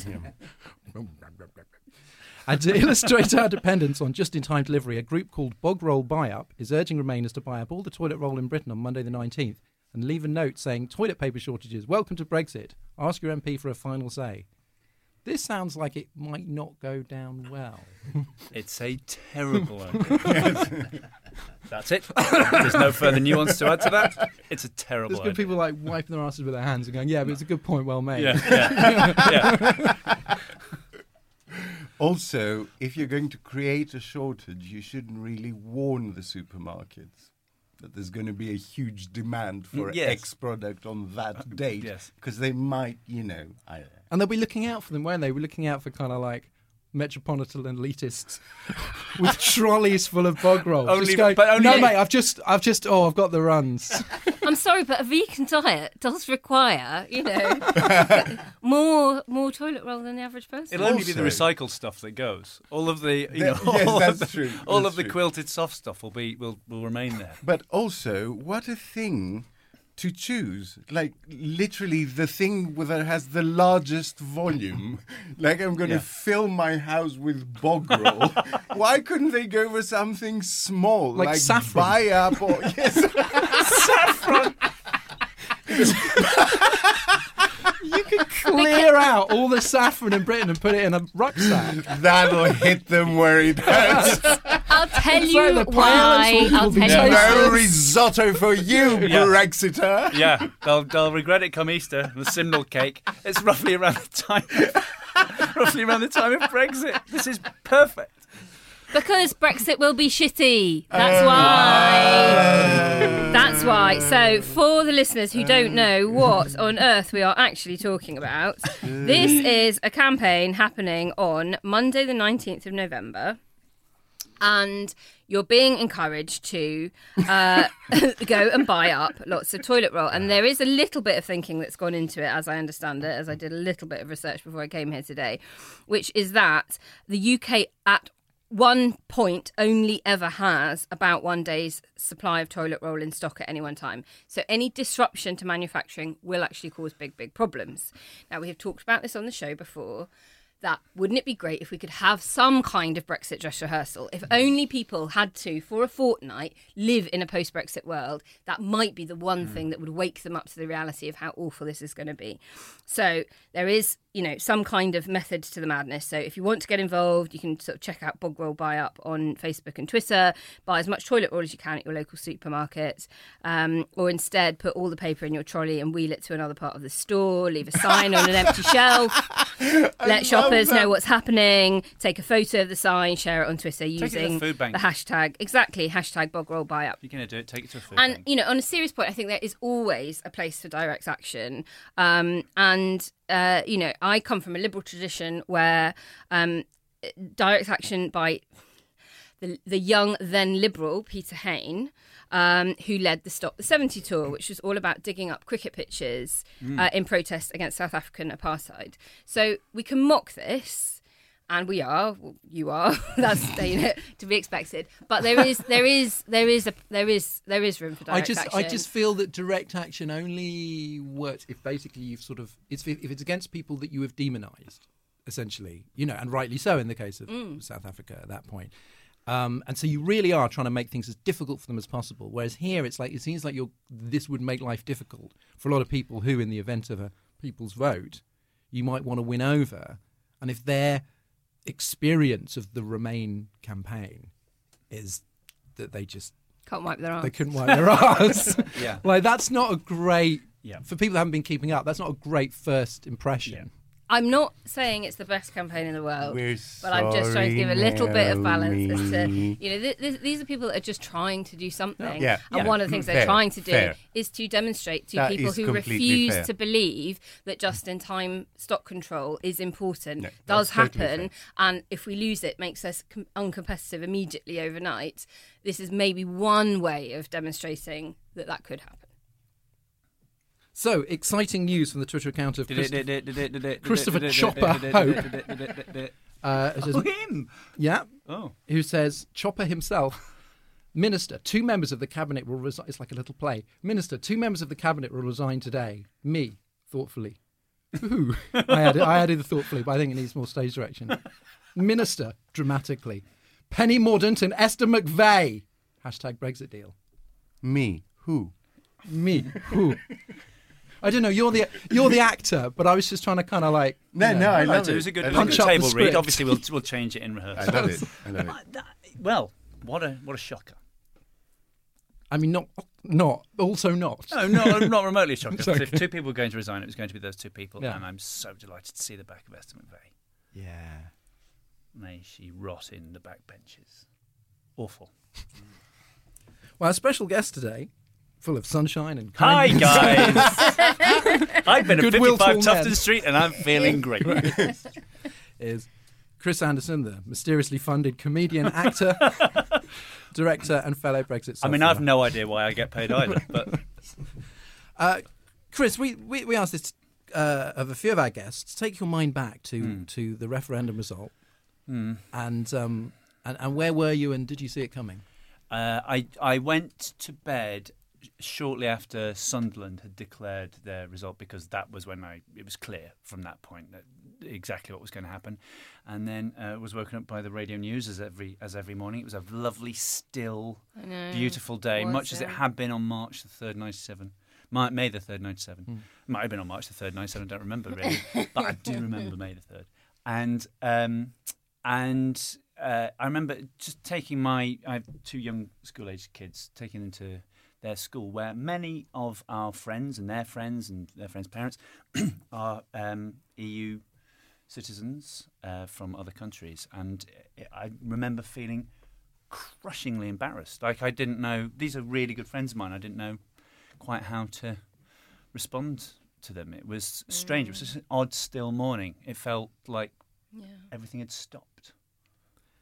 And to illustrate our dependence on just-in-time delivery, a group called Bog Roll Buy Up is urging Remainers to buy up all the toilet roll in Britain on Monday the nineteenth and leave a note saying, toilet paper shortages, welcome to Brexit. Ask your M P for a final say. This sounds like it might not go down well. It's a terrible idea. That's it. There's no further nuance to add to that. It's a terrible There's good idea. people like wiping their asses with their hands and going, yeah, but it's a good point, well made. Yeah, yeah. yeah. Also, if you're going to create a shortage, you shouldn't really warn the supermarkets that there's going to be a huge demand for yes. X product on that date. Yes. Because they might, you know... I, and they'll be looking out for them, won't they? We're looking out for kind of like metropolitan elitists with trolleys full of bog rolls. Only, just going, but only no, mate, I've just, I've just, oh, I've got the runs. I'm sorry, but a vegan diet does require, you know, more more toilet roll than the average person. It'll only Also, be the recycled stuff that goes. All of the, you know, yes, all, that's of, the, true. all That's of the true. quilted soft stuff will be will will remain there. But also, what a thing to choose. Like, literally the thing that has the largest volume. Like, I'm going to Yeah. fill my house with bog roll. Why couldn't they go for something small? Like saffron. Buy up or... Yes. Saffron. You could clear out all the saffron in Britain and put it in a rucksack. That'll hit them where it hurts. I'll tell It's you like the why. pilots will I'll be tell you. tasteless. No risotto for you, Yeah. Brexiter. Yeah, they'll they'll regret it come Easter. The simnel cake. It's roughly around the time, roughly around the time of Brexit. This is perfect. Because Brexit will be shitty. That's why. That's why. So, for the listeners who don't know what on earth we are actually talking about, this is a campaign happening on Monday, the nineteenth of November. And you're being encouraged to uh, go and buy up lots of toilet roll. And there is a little bit of thinking that's gone into it, as I understand it, as I did a little bit of research before I came here today, which is that the U K at one point only ever has about one day's supply of toilet roll in stock at any one time. So any disruption to manufacturing will actually cause big, big problems. Now, we have talked about this on the show before. That wouldn't it be great if we could have some kind of Brexit dress rehearsal? If only people had to, for a fortnight, live in a post-Brexit world, that might be the one mm. thing that would wake them up to the reality of how awful this is going to be. So there is, you know, some kind of method to the madness. So if you want to get involved, you can sort of check out Bog Roll Buy Up on Facebook and Twitter, buy as much toilet roll as you can at your local supermarket, um, or instead put all the paper in your trolley and wheel it to another part of the store, leave a sign on an empty shelf, let shoppers know what's happening, take a photo of the sign, share it on Twitter using the, food bank. the hashtag, exactly, hashtag Bog Roll Buy Up. If you're going to do it, take it to a food and, bank. you know, on a serious point, I think there is always a place for direct action. Um, and, uh, you know, I come from a liberal tradition where um, direct action by the, the young then liberal Peter Hain, Um, who led the Stop the seventy tour, which was all about digging up cricket pitches mm. uh, in protest against South African apartheid. So we can mock this, and we are, well, you are. That's you know, to be expected. But there is, there is, there is a, there is, there is room for direct I just, action. I just feel that direct action only works if basically you've sort of, it's if it's against people that you have demonised, essentially, you know, and rightly so in the case of mm. South Africa at that point. Um, and so you really are trying to make things as difficult for them as possible. Whereas here, it's like it seems like you're, this would make life difficult for a lot of people who, in the event of a people's vote, you might want to win over. And if their experience of the Remain campaign is that they just can't wipe their arse, they couldn't wipe their arse, yeah, like that's not a great. Yeah. For people who haven't been keeping up, that's not a great first impression. Yeah. I'm not saying it's the best campaign in the world, We're but I'm just trying to give a little bit of balance Naomi. as to, you know, th- th- these are people that are just trying to do something. Yeah, and yeah. one of the things Fair, they're trying to do fair. is to demonstrate to That people is who completely refuse fair. to believe that just-in-time stock control is important, No, does that's totally happen, fair. and if we lose it, makes us com- uncompetitive immediately overnight. This is maybe one way of demonstrating that that could happen. So, exciting news from the Twitter account of Christopher, Christopher Chopper Hope. Uh, says, oh, him! Yeah. Oh. Who says, Chopper himself, Minister, two members of the Cabinet will resign. It's like a little play. Minister, two members of the Cabinet will resign today. Me, thoughtfully. Ooh. I added, I added the thoughtfully, but I think it needs more stage direction. Minister, dramatically. Penny Mordaunt and Esther McVeigh. Hashtag Brexit deal. Me. Who? Me. Who? I don't know. You're the you're the actor, but I was just trying to kind of like. No, you know, no, I No, love it it. was a good, I it was a love Punch good up the table read. script. Obviously, we'll we'll change it in I rehearsal. love it. I love it. Uh, that- well, what a what a shocker! I mean, not not also not. No, no, not remotely a shocker. It's okay. If two people were going to resign, it was going to be those two people, Yeah. and I'm so delighted to see the back of Esther McVeigh. Yeah. May she rot in the back benches. Awful. Well, our special guest today, full of sunshine and Hi kindness. guys. I've been at Goodwill to all fifty-five Tufton men. Street, and I'm feeling great. is Chris Anderson, the mysteriously funded comedian, actor, director, and fellow Brexit I mean, sufferer. I've no idea why I get paid either, but Uh, Chris, we, we, we asked this uh, of a few of our guests. Take your mind back to, Mm. to the referendum result, mm. and, um, and and where were you, and did you see it coming? Uh, I I went to bed shortly after Sunderland had declared their result, because that was when I it was clear from that point that exactly what was going to happen, and then uh, was woken up by the radio news as every as every morning. It was a lovely, still, I know. beautiful day, Was much as it? it had been on March the third, ninety-seven. My, May the third, ninety-seven. Mm. Might have been on March the third, ninety-seven. I don't remember really, but I do remember May the third. And um, and uh, I remember just taking my I have two young school-aged kids, taking them to their school, where many of our friends and their friends and their friends' parents are um, E U citizens uh, from other countries, and I remember feeling crushingly embarrassed. Like I didn't know, these are really good friends of mine. I didn't know quite how to respond to them. It was strange. It was just an odd, still morning. It felt like Yeah. everything had stopped.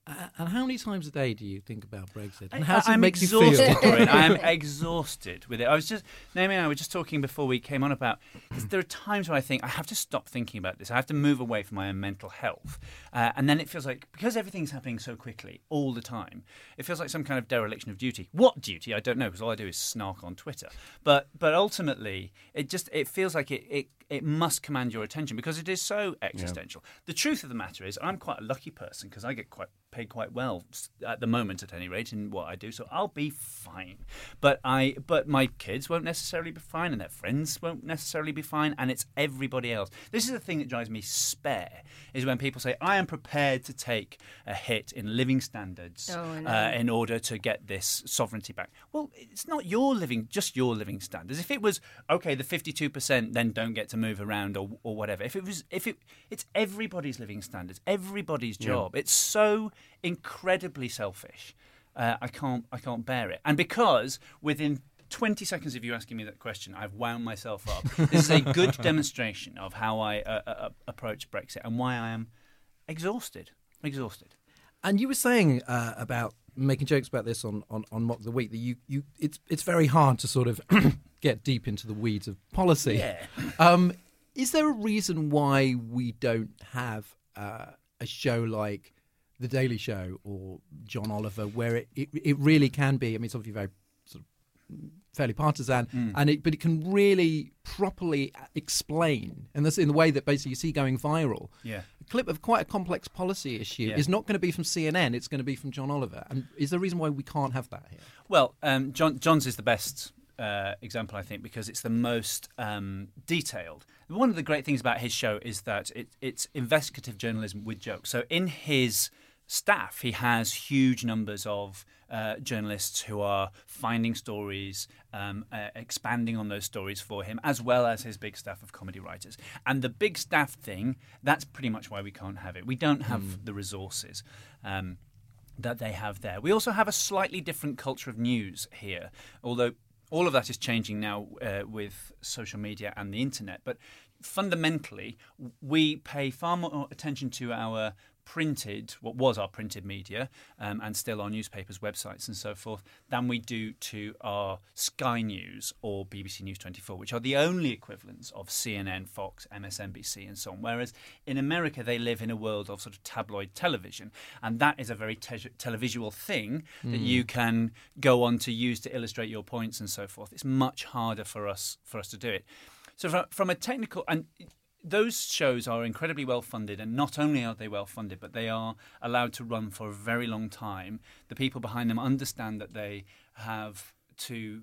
Uh, and how many times a day do you think about Brexit? And I- how does it I'm make you exhausted, feel? Corinne. I am exhausted with it. I was just, Naomi and I were just talking before we came on about, 'cause there are times where I think I have to stop thinking about this. I have to move away from my own mental health. Uh, and then it feels like, because everything's happening so quickly, all the time, it feels like some kind of dereliction of duty. What duty? I don't know, because all I do is snark on Twitter. But but ultimately, it just, it feels like it, it, it must command your attention because it is so existential. Yeah. The truth of the matter is, I'm quite a lucky person because I get quite paid quite well at the moment, at any rate, in what I do, so I'll be fine. But I, but my kids won't necessarily be fine, and their friends won't necessarily be fine, and it's everybody else. This is the thing that drives me spare: is when people say, "I am prepared to take a hit in living standards oh, no. uh, in order to get this sovereignty back." Well, it's not your living, just your living standards. If it was okay, the fifty-two percent then don't get to move around or or whatever. If it was, if it, it's everybody's living standards, everybody's job. Yeah. It's so incredibly selfish. Uh, I can't I can't bear it. And because within twenty seconds of you asking me that question, I've wound myself up. This is a good demonstration of how I uh, uh, approach Brexit and why I am exhausted. Exhausted. And you were saying uh, about making jokes about this on, on, on Mock the Week that you, you it's it's very hard to sort of get deep into the weeds of policy. Yeah. Um, is there a reason why we don't have uh, a show like The Daily Show or John Oliver, where it, it, it really can be, I mean, it's obviously very sort of fairly partisan, mm. and it, but it can really properly explain, and that's in the way that basically you see going viral. Yeah. A clip of quite a complex policy issue yeah. is not going to be from C N N, it's going to be from John Oliver. And is there a reason why we can't have that here? Well, um, John, John's is the best uh, example, I think, because it's the most um, detailed. One of the great things about his show is that it, it's investigative journalism with jokes. So in his staff, he has huge numbers of uh, journalists who are finding stories, um, uh, expanding on those stories for him, as well as his big staff of comedy writers. And the big staff thing, that's pretty much why we can't have it. We don't have mm. the resources um, that they have there. We also have a slightly different culture of news here, although all of that is changing now uh, with social media and the internet. But fundamentally, we pay far more attention to our printed, what was our printed media, um, and still our newspapers, websites and so forth, than we do to our Sky News or B B C News twenty-four, which are the only equivalents of C N N, Fox, M S N B C and so on. Whereas in America, they live in a world of sort of tabloid television, and that is a very te- televisual thing mm. that you can go on to use to illustrate your points and so forth. It's much harder for us for us to do it. So from, from a technical... and those shows are incredibly well funded, and not only are they well funded, but they are allowed to run for a very long time. The people behind them understand that they have to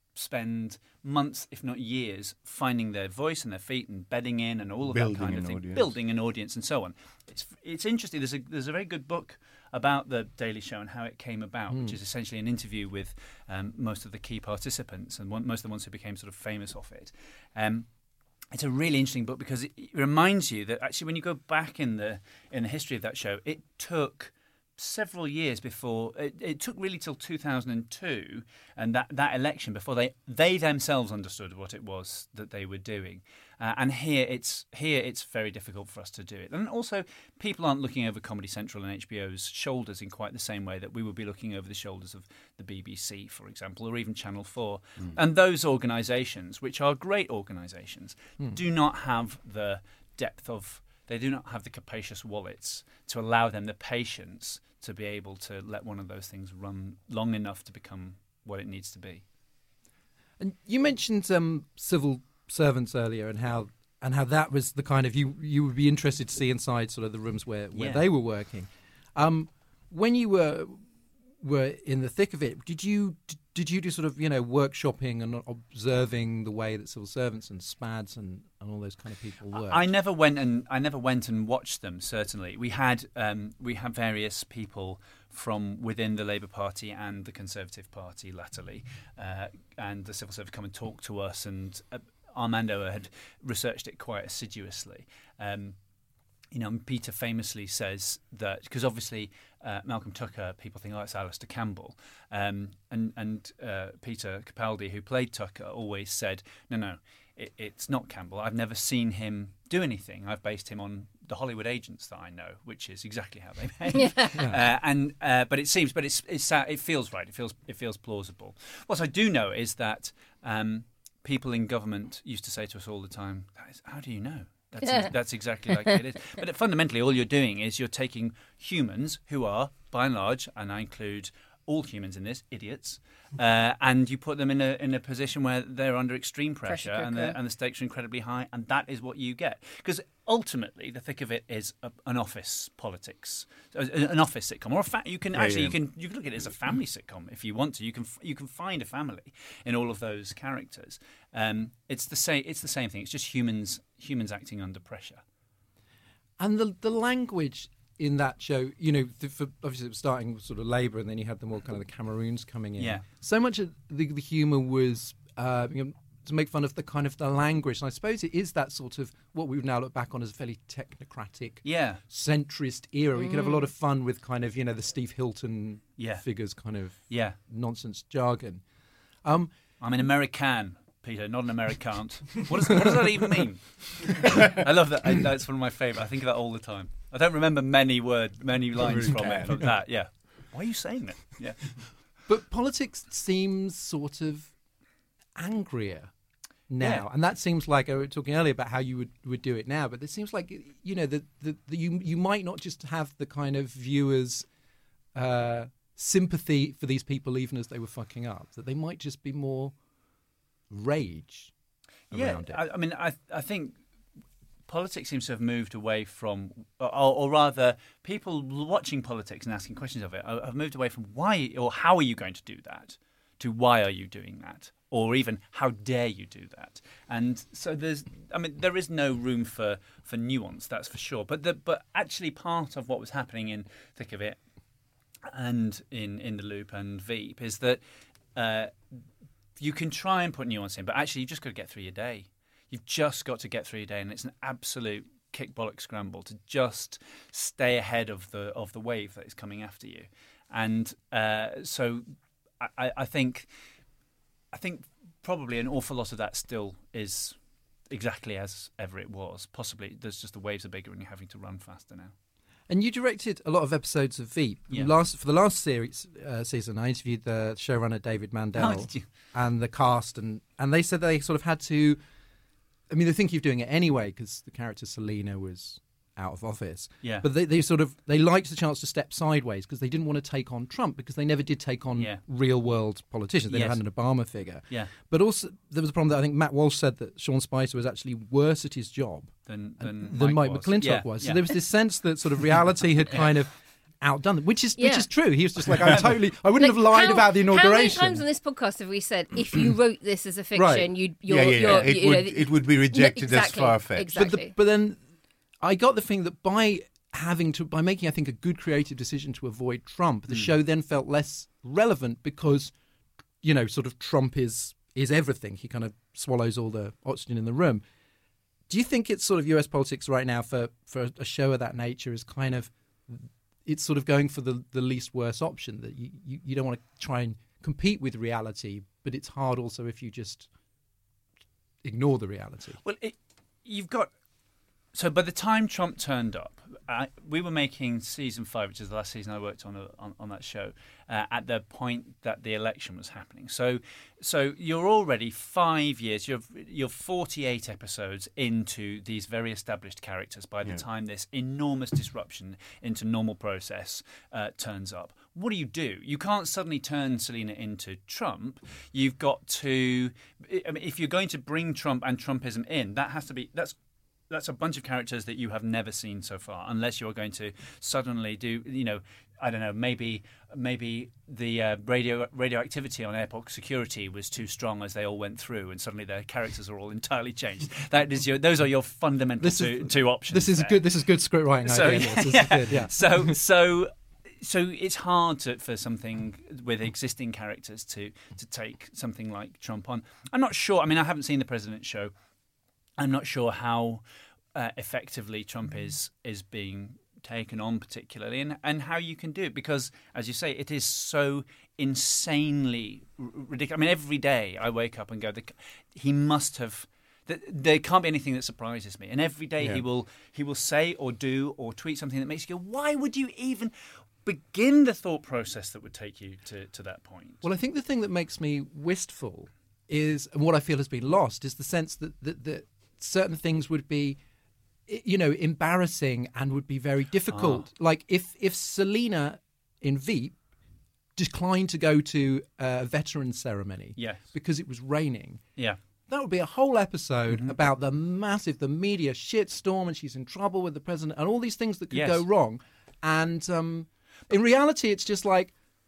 spend months, if not years, finding their voice and their feet and bedding in and all of building that kind of thing, audience. building an audience and so on. It's it's interesting. There's a there's a very good book about the Daily Show and how it came about, mm. which is essentially an interview with um, most of the key participants and one, most of the ones who became sort of famous off it. Um, It's a really interesting book because it reminds you that actually when you go back in the in the history of that show, it took several years before, it, it took really till two thousand two and that, that election before they they themselves understood what it was that they were doing. Uh, and here it's here it's very difficult for us to do it. And also people aren't looking over Comedy Central and H B O's shoulders in quite the same way that we would be looking over the shoulders of the B B C, for example, or even Channel four. Mm. And those organisations, which are great organisations, mm. do not have the depth of, they do not have the capacious wallets to allow them the patience to be able to let one of those things run long enough to become what it needs to be. And you mentioned um, civil servants earlier, and how and how that was the kind of, you you would be interested to see inside sort of the rooms where, where yeah. they were working. Um, when you were were in the thick of it, did you did you do sort of, you know, workshopping and observing the way that civil servants and spads and, and all those kind of people work? I never went and I never went and watched them. Certainly, we had um, we had various people from within the Labour Party and the Conservative Party latterly, uh, and the civil service come and talk to us, and uh, Armando had researched it quite assiduously. Um, You know, Peter famously says that, because obviously uh, Malcolm Tucker, people think, oh, it's Alistair Campbell. Um, and and uh, Peter Capaldi, who played Tucker, always said, no, no, it, it's not Campbell. I've never seen him do anything. I've based him on the Hollywood agents that I know, which is exactly how they behave. uh, and uh, but it seems, but it's it's uh, it feels right. It feels it feels plausible. What I do know is that um, people in government used to say to us all the time, "How do you know?" That's ex- that's exactly like it is. But fundamentally, all you're doing is you're taking humans who are, by and large, and I include all humans in this, idiots, uh, and you put them in a in a position where they're under extreme pressure, Pressure and, cooker. the, and the stakes are incredibly high, and that is what you get. Because ultimately, the thick of it is a, an office politics, an office sitcom, or a fa- you can actually yeah. you can you can look at it as a family sitcom if you want to. You can you can find a family in all of those characters. Um, it's the same. It's the same thing. It's just humans humans acting under pressure. And the the language in that show, you know, the, for, obviously it was starting with sort of Labour, and then you had them all kind of the Cameroons coming in. Yeah. So much of the, the humour was uh, you know, to make fun of the kind of the language, and I suppose it is that sort of what we would now look back on as a fairly technocratic, Yeah. centrist era. We could have a lot of fun with kind of, you know, the Steve Hilton Yeah. figures kind of Yeah. nonsense jargon. Um, I'm an American, Peter, not an Americant. What does, what does that even mean? I love that. I, that's one of my favourite. I think of that all the time. I don't remember many word, many lines from it, but that, yeah. Why are you saying that? Yeah. But politics seems sort of angrier now, Yeah. and that seems like I was talking earlier about how you would, would do it now. But it seems like, you know, that the, the, you you might not just have the kind of viewers' uh, sympathy for these people, even as they were fucking up. That they might just be more rage around yeah, it. I, I mean, I I think politics seems to have moved away from, or, or rather, people watching politics and asking questions of it have moved away from why or how are you going to do that, to why are you doing that, or even how dare you do that. And so there's, I mean, there is no room for, for nuance, that's for sure. But the, but actually, part of what was happening in Thick of It and in in the Loop and Veep is that uh, you can try and put nuance in, but actually, you've just got to get through your day. You've just got to get through your day, and it's an absolute kick bollock scramble to just stay ahead of the of the wave that is coming after you. And uh, so, I, I think, I think probably an awful lot of that still is exactly as ever it was. Possibly, there's just the waves are bigger, and you're having to run faster now. And you directed a lot of episodes of Veep. Yeah. Last for the last series uh, season, I interviewed the showrunner David Mandel Oh, did you? and the cast, and, and they said they sort of had to. I mean, they think you're doing it anyway because the character Selena was out of office. Yeah. But they, they sort of they liked the chance to step sideways because they didn't want to take on Trump because they never did take on Yeah. real world politicians. They Yes. never had an Obama figure. Yeah. But also there was a problem that I think Matt Walsh said that Sean Spicer was actually worse at his job Than than, than Mike, was. McClintock Yeah, was. So yeah. there was this sense that sort of reality had kind of outdone them, which is which Yeah. is true. He was just like, I'm totally. I wouldn't have lied how, about the inauguration. How many times on this podcast have we said if you wrote this as a fiction, Right. you'd you're, yeah, yeah, you're, yeah. It, you would, know, it would be rejected exactly, as far-fetched. Exactly. But, the, but then I got the thing that by having to by making I think a good creative decision to avoid Trump, the Mm. show then felt less relevant because you know sort of Trump is is everything. He kind of swallows all the oxygen in the room. Do you think it's sort of U S politics right now for for a show of that nature is kind of it's sort of going for the the least worst option, that you, you, you don't want to try and compete with reality, but it's hard also if you just ignore the reality. Well, it, you've got. So by the time Trump turned up, I, we were making season five, which is the last season I worked on on, on that show, uh, at the point that the election was happening. So, so you're already five years. You're you're forty-eight episodes into these very established characters. By the Yeah. time this enormous disruption into normal process uh, turns up, what do you do? You can't suddenly turn Selena into Trump. You've got to. I mean, if you're going to bring Trump and Trumpism in, that has to be that's. That's a bunch of characters that you have never seen so far, unless you're going to suddenly do, you know, I don't know, maybe maybe the uh, radio radioactivity on airport security was too strong as they all went through, and suddenly their characters are all entirely changed. That is your; those are your fundamental This two, is- two options. This is there. good. This is good script writing. So idea, yeah, this. This yeah. is good. Yeah. So so so it's hard to, for something with existing characters to to take something like Trump on. I'm not sure. I mean, I haven't seen the President show. I'm not sure how uh, effectively Trump is is being taken on, particularly, and, and how you can do it, because, as you say, it is so insanely r- ridiculous. I mean, every day I wake up and go, the, he must have that there can't be anything that surprises me. And every day Yeah. he will he will say or do or tweet something that makes you go, why would you even begin the thought process that would take you to, to that point? Well, I think the thing that makes me wistful is, and what I feel has been lost, is the sense that, that, that certain things would be, you know, embarrassing and would be very difficult. Ah. Like if, if Selena in Veep declined to go to a veterans ceremony Yes. because it was raining, Yeah. that would be a whole episode Mm-hmm. about the massive, the media shitstorm, and she's in trouble with the president, and all these things that could Yes. go wrong. And um, in reality, it's just like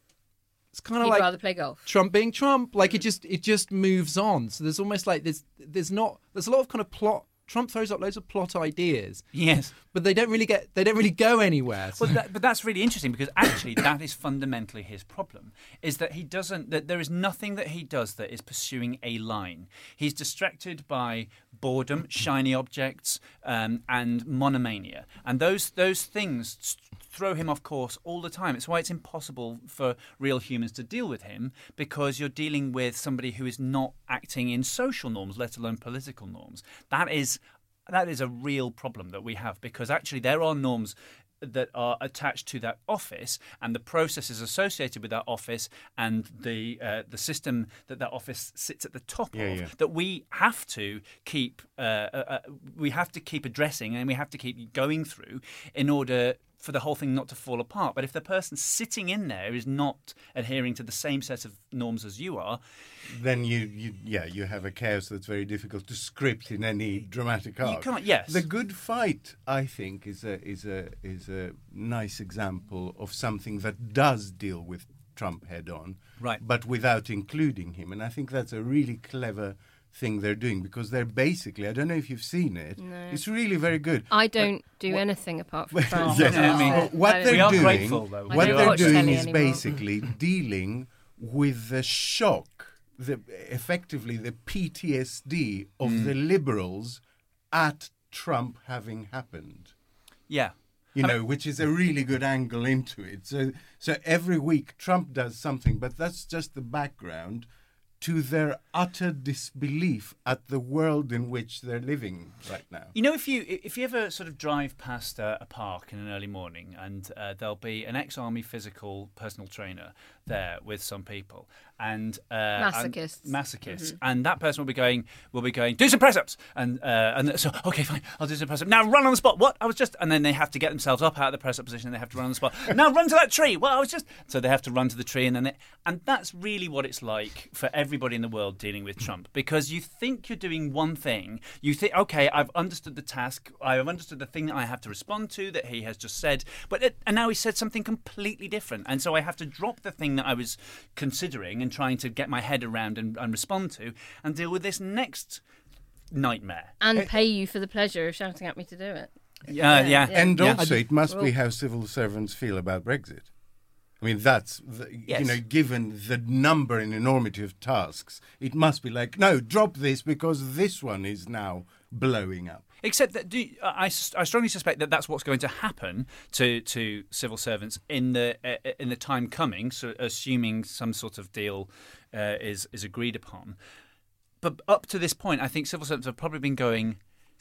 it's kind of He'd like rather play golf. Trump being Trump. Like it just it just moves on. So there's almost like there's there's not there's a lot of kind of plot. Trump throws up loads of plot ideas, Yes. but they don't really get they don't really go anywhere. So- Well, that, but that's really interesting because actually that is fundamentally his problem, is that he doesn't, that there is nothing that he does that is pursuing a line. He's distracted by boredom, shiny objects, um, and monomania. And those, those things s- throw him off course all the time. It's why it's impossible for real humans to deal with him, because you're dealing with somebody who is not acting in social norms, let alone political norms. That is That is a real problem that we have, because actually there are norms that are attached to that office and the processes associated with that office and the uh, the system that that office sits at the top Yeah, of yeah. that we have to keep uh, uh, uh, we have to keep addressing and we have to keep going through in order for the whole thing not to fall apart. But if the person sitting in there is not adhering to the same set of norms as you are, Then you, you, yeah, you have a chaos that's very difficult to script in any dramatic arc. can't- yes. The Good Fight, I think, is a is a is a nice example of something that does deal with Trump head on, Right. But without including him, and I think that's a really clever thing they're doing, because they're basically, I don't know if you've seen it, it's really very good. I don't do anything apart from France. Yes. Yeah, I mean, Uh, what I don't- they're We are doing, grateful, though. I what don't they're watch doing telly is anymore. basically dealing with the shock, the effectively the P T S D of Mm. the liberals at Trump having happened. yeah. You I know, which is a really good angle into it. So, so every week Trump does something, but that's just the background to their utter disbelief at the world in which they're living right now. You know, if you if you ever sort of drive past a, a park in an early morning and uh, there'll be an ex-army physical personal trainer there with some people and uh, Masochists. and, masochists, and that person will be going will be going do some press-ups and uh, and so okay fine I'll do some press-ups now, run on the spot. What I was just and then they have to get themselves up out of the press-up position and they have to run on the spot. Now run to that tree. Well, I was just so they have to run to the tree and then they, and that's really what it's like for everybody in the world dealing with Trump, because you think you're doing one thing, you think okay, I've understood the task, I've understood the thing that I have to respond to that he has just said, but it, and now he said something completely different, and so I have to drop the thing that I was considering and trying to get my head around and, and respond to and deal with this next nightmare. And pay you for the pleasure of shouting at me to do it. Yeah, yeah. yeah. And Yeah. also, it must Well- be how civil servants feel about Brexit. I mean, that's, the, Yes. you know, given the number and enormity of tasks, it must be like, no, drop this because this one is now blowing up. Except that do, I, I strongly suspect that that's what's going to happen to, to civil servants in the uh, in the time coming. So, assuming some sort of deal uh, is is agreed upon. But up to this point, I think civil servants have probably been going,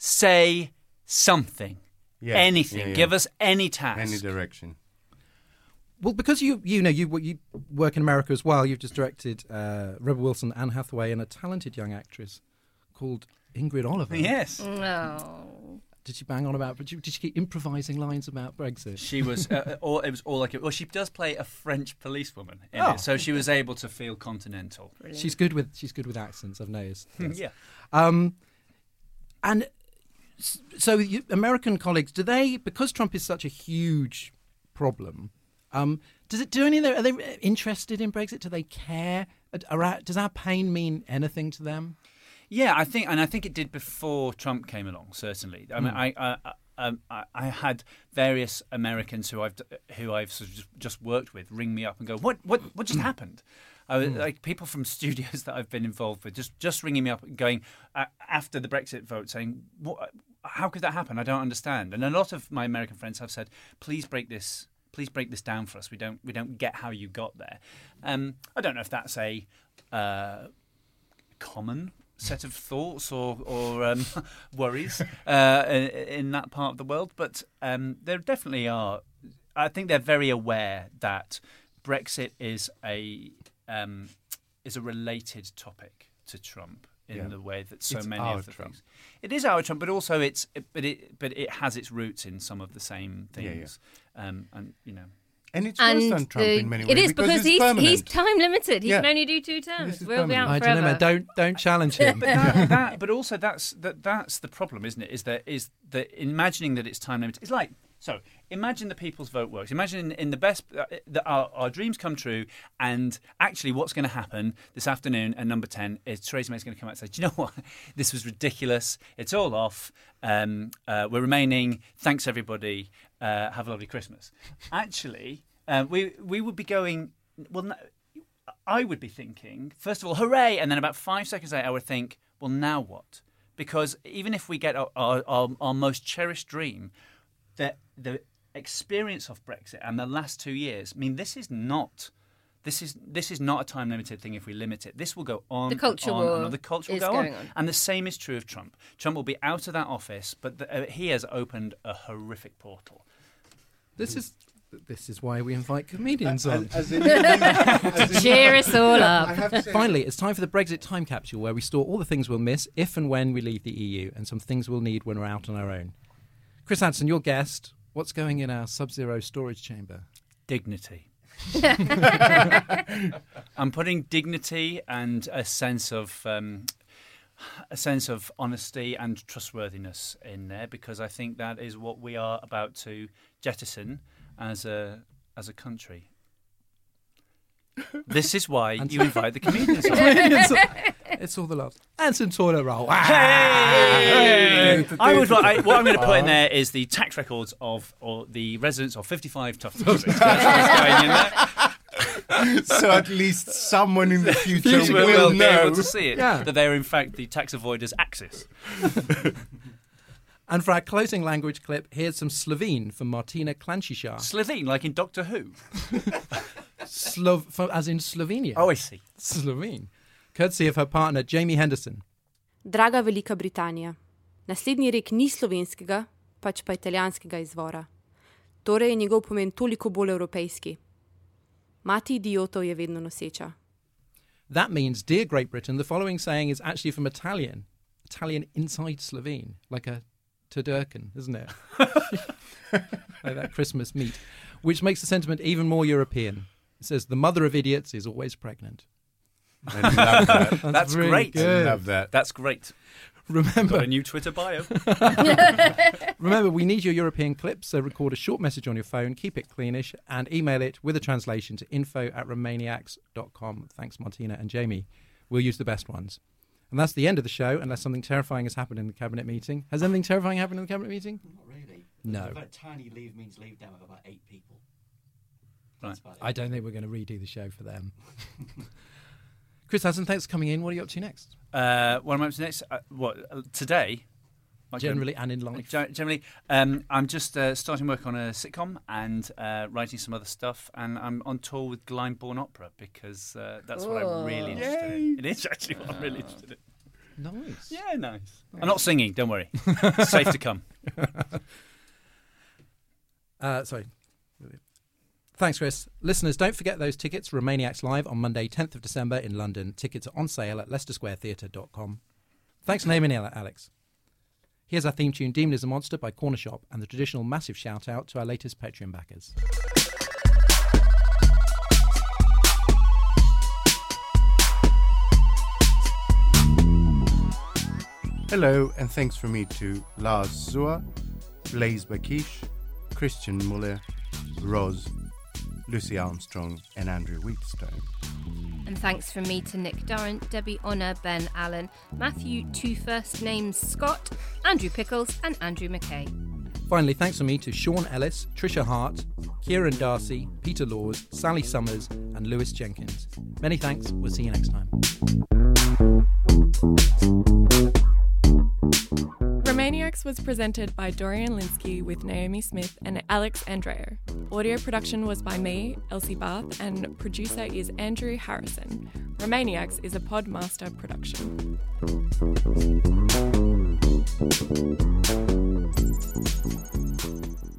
say something, Yeah, anything, yeah, yeah. give us any task. Any direction. Well, because you you know you you work in America as well, you've just directed uh, Rebel Wilson, Anne Hathaway, and a talented young actress called Ingrid Oliver. Yes. No. Did she bang on about? Did she, did she keep improvising lines about Brexit? She was, uh, all, it was all like it. Well, she does play a French policewoman in Oh. it, so she was able to feel continental. She's good with she's good with accents. I've noticed. Yes. Yeah. Um, and s- so, you, American colleagues, do they, because Trump is such a huge problem, um, does it do any of their, are they interested in Brexit? Do they care? Are, our- does our pain mean anything to them? Yeah, I think, and I think it did before Trump came along. Certainly, I mean, I, I, I, um, I, I had various Americans who I've d- who I've sort of just, just worked with ring me up and go, "What, what, what just happened?" I was, like people from studios that I've been involved with, just just ringing me up and going uh, after the Brexit vote, saying, "What? How could that happen? I don't understand." And a lot of my American friends have said, "Please break this." Please break this down for us. We don't we don't get how you got there. Um, I don't know if that's a uh, common set of thoughts or, or um, worries uh, in, in that part of the world. But um, there definitely are. I think they're very aware that Brexit is a um, is a related topic to Trump in Yeah. the way that so It's many our of the Trump. things. It is our Trump, but also it's but it but it has its roots in some of the same Yeah, yeah. things. Um, and you know. And it's And worse than Trump the- in many it ways is because, it's he's permanent. he's time limited. He Yeah. can only do two terms. This is We'll be permanent. out I don't know, forever. man. Don't don't challenge him. But, that, that, but also that's that that's the problem, isn't it? Is that is that imagining that it's time limited. It's like so. Imagine the people's vote works. Imagine in, in the best uh, that our, our dreams come true, and actually, what's going to happen this afternoon at number ten is Theresa May's going to come out and say, "Do you know what? This was ridiculous. It's all off. Um, uh, we're remaining. Thanks, everybody. Uh, have a lovely Christmas." Actually, uh, we we would be going. Well, no, I would be thinking first of all, hooray, and then about five seconds later, I would think, well, now what? Because even if we get our our, our, our most cherished dream, the the experience of Brexit and the last two years, I mean, this is not, this is this is not a time limited thing. If we limit it, this will go on. The culture on, war and on. The culture will is go going on. on. and the same is true of Trump. Trump will be out of that office, but the, uh, he has opened a horrific portal. This is this is why we invite comedians on. As in, as in- Cheer us all I up. have to say, Finally, it's time for the Brexit time capsule, where we store all the things we'll miss if and when we leave the E U, and some things we'll need when we're out on our own. Chris Hansen, your guest. What's going in our sub-zero storage chamber? Dignity. I'm putting dignity and a sense of um, a sense of honesty and trustworthiness in there, because I think that is what we are about to jettison as a as a country. This is why you invite the comedians on. It's all the love. Anson toilet roll. Hey! I would. I, what I'm going to put in there is the tax records of or the residents of fifty-five Tufton Street. That's what's going in there. so at least someone in the future Future will, will be know. able to see it. Yeah. That they are in fact the tax avoiders' axis. And for our closing language clip, here's some Slovene from Martina Klančišar. Slovene, like in Doctor Who. Slov, for, as in Slovenia. Oh, I see. Slovene. Courtesy of her partner, Jamie Henderson. Draga Velika Britanija, naslednji rek ni slovenskega, pač pa italijanskega izvora. Torej je njegov pomen toliko bolj evropejski. Mati idiotov je vedno noseča. That means, dear Great Britain, the following saying is actually from Italian. Italian inside Slovene. Like a Tudurkin, isn't it? Like that Christmas meat. Which makes the sentiment even more European. It says, the mother of idiots is always pregnant. I love that. That's really great. good. I love that. That's great. Remember, Got a new Twitter bio. remember, we need your European clips, so record a short message on your phone, keep it cleanish, and email it with a translation to info at romaniacs dot com. Thanks, Martina and Jamie. We'll use the best ones. And that's the end of the show, unless something terrifying has happened in the cabinet meeting. Has anything terrifying happened in the cabinet meeting? Not really. No. A very tiny leave means leave down of about eight people. Right. That's about it. I don't think we're going to redo the show for them. Chris Hansen, thanks for coming in. What are you up to next? Uh, what am I up to next? Uh, what uh, today? Like, Generally and in life. Gen- Generally, um, I'm just uh, starting work on a sitcom and uh, writing some other stuff, and I'm on tour with Glyndebourne Opera because uh, that's what I'm really interested in. It is actually what I'm really interested in. Nice. Yeah, nice. I'm not singing. Don't worry. Safe to come. Uh, sorry. Thanks, Chris. Listeners, don't forget those tickets for Romaniacs Live on Monday, tenth of December in London. Tickets are on sale at leicester square theatre dot com. Thanks for naming it, Alex. Here's our theme tune, Demon is a Monster by Corner Shop, and the traditional massive shout-out to our latest Patreon backers. Hello, and thanks from me to Lars Zua, Blaise Bakish, Christian Muller, Roz, Lucy Armstrong, and Andrew Wheatstone. And thanks from me to Nick Durrant, Debbie Honor, Ben Allen, Matthew Two First Names Scott, Andrew Pickles, and Andrew McKay. Finally, thanks from me to Sean Ellis, Trisha Hart, Kieran Darcy, Peter Laws, Sally Summers, and Lewis Jenkins. Many thanks. We'll see you next time. Romaniacs Romaniacs was presented by Dorian Linsky with Naomi Smith and Alex Andreo. Audio production was by me, Elsie Barth, and producer is Andrew Harrison. Romaniacs is a Podmaster production.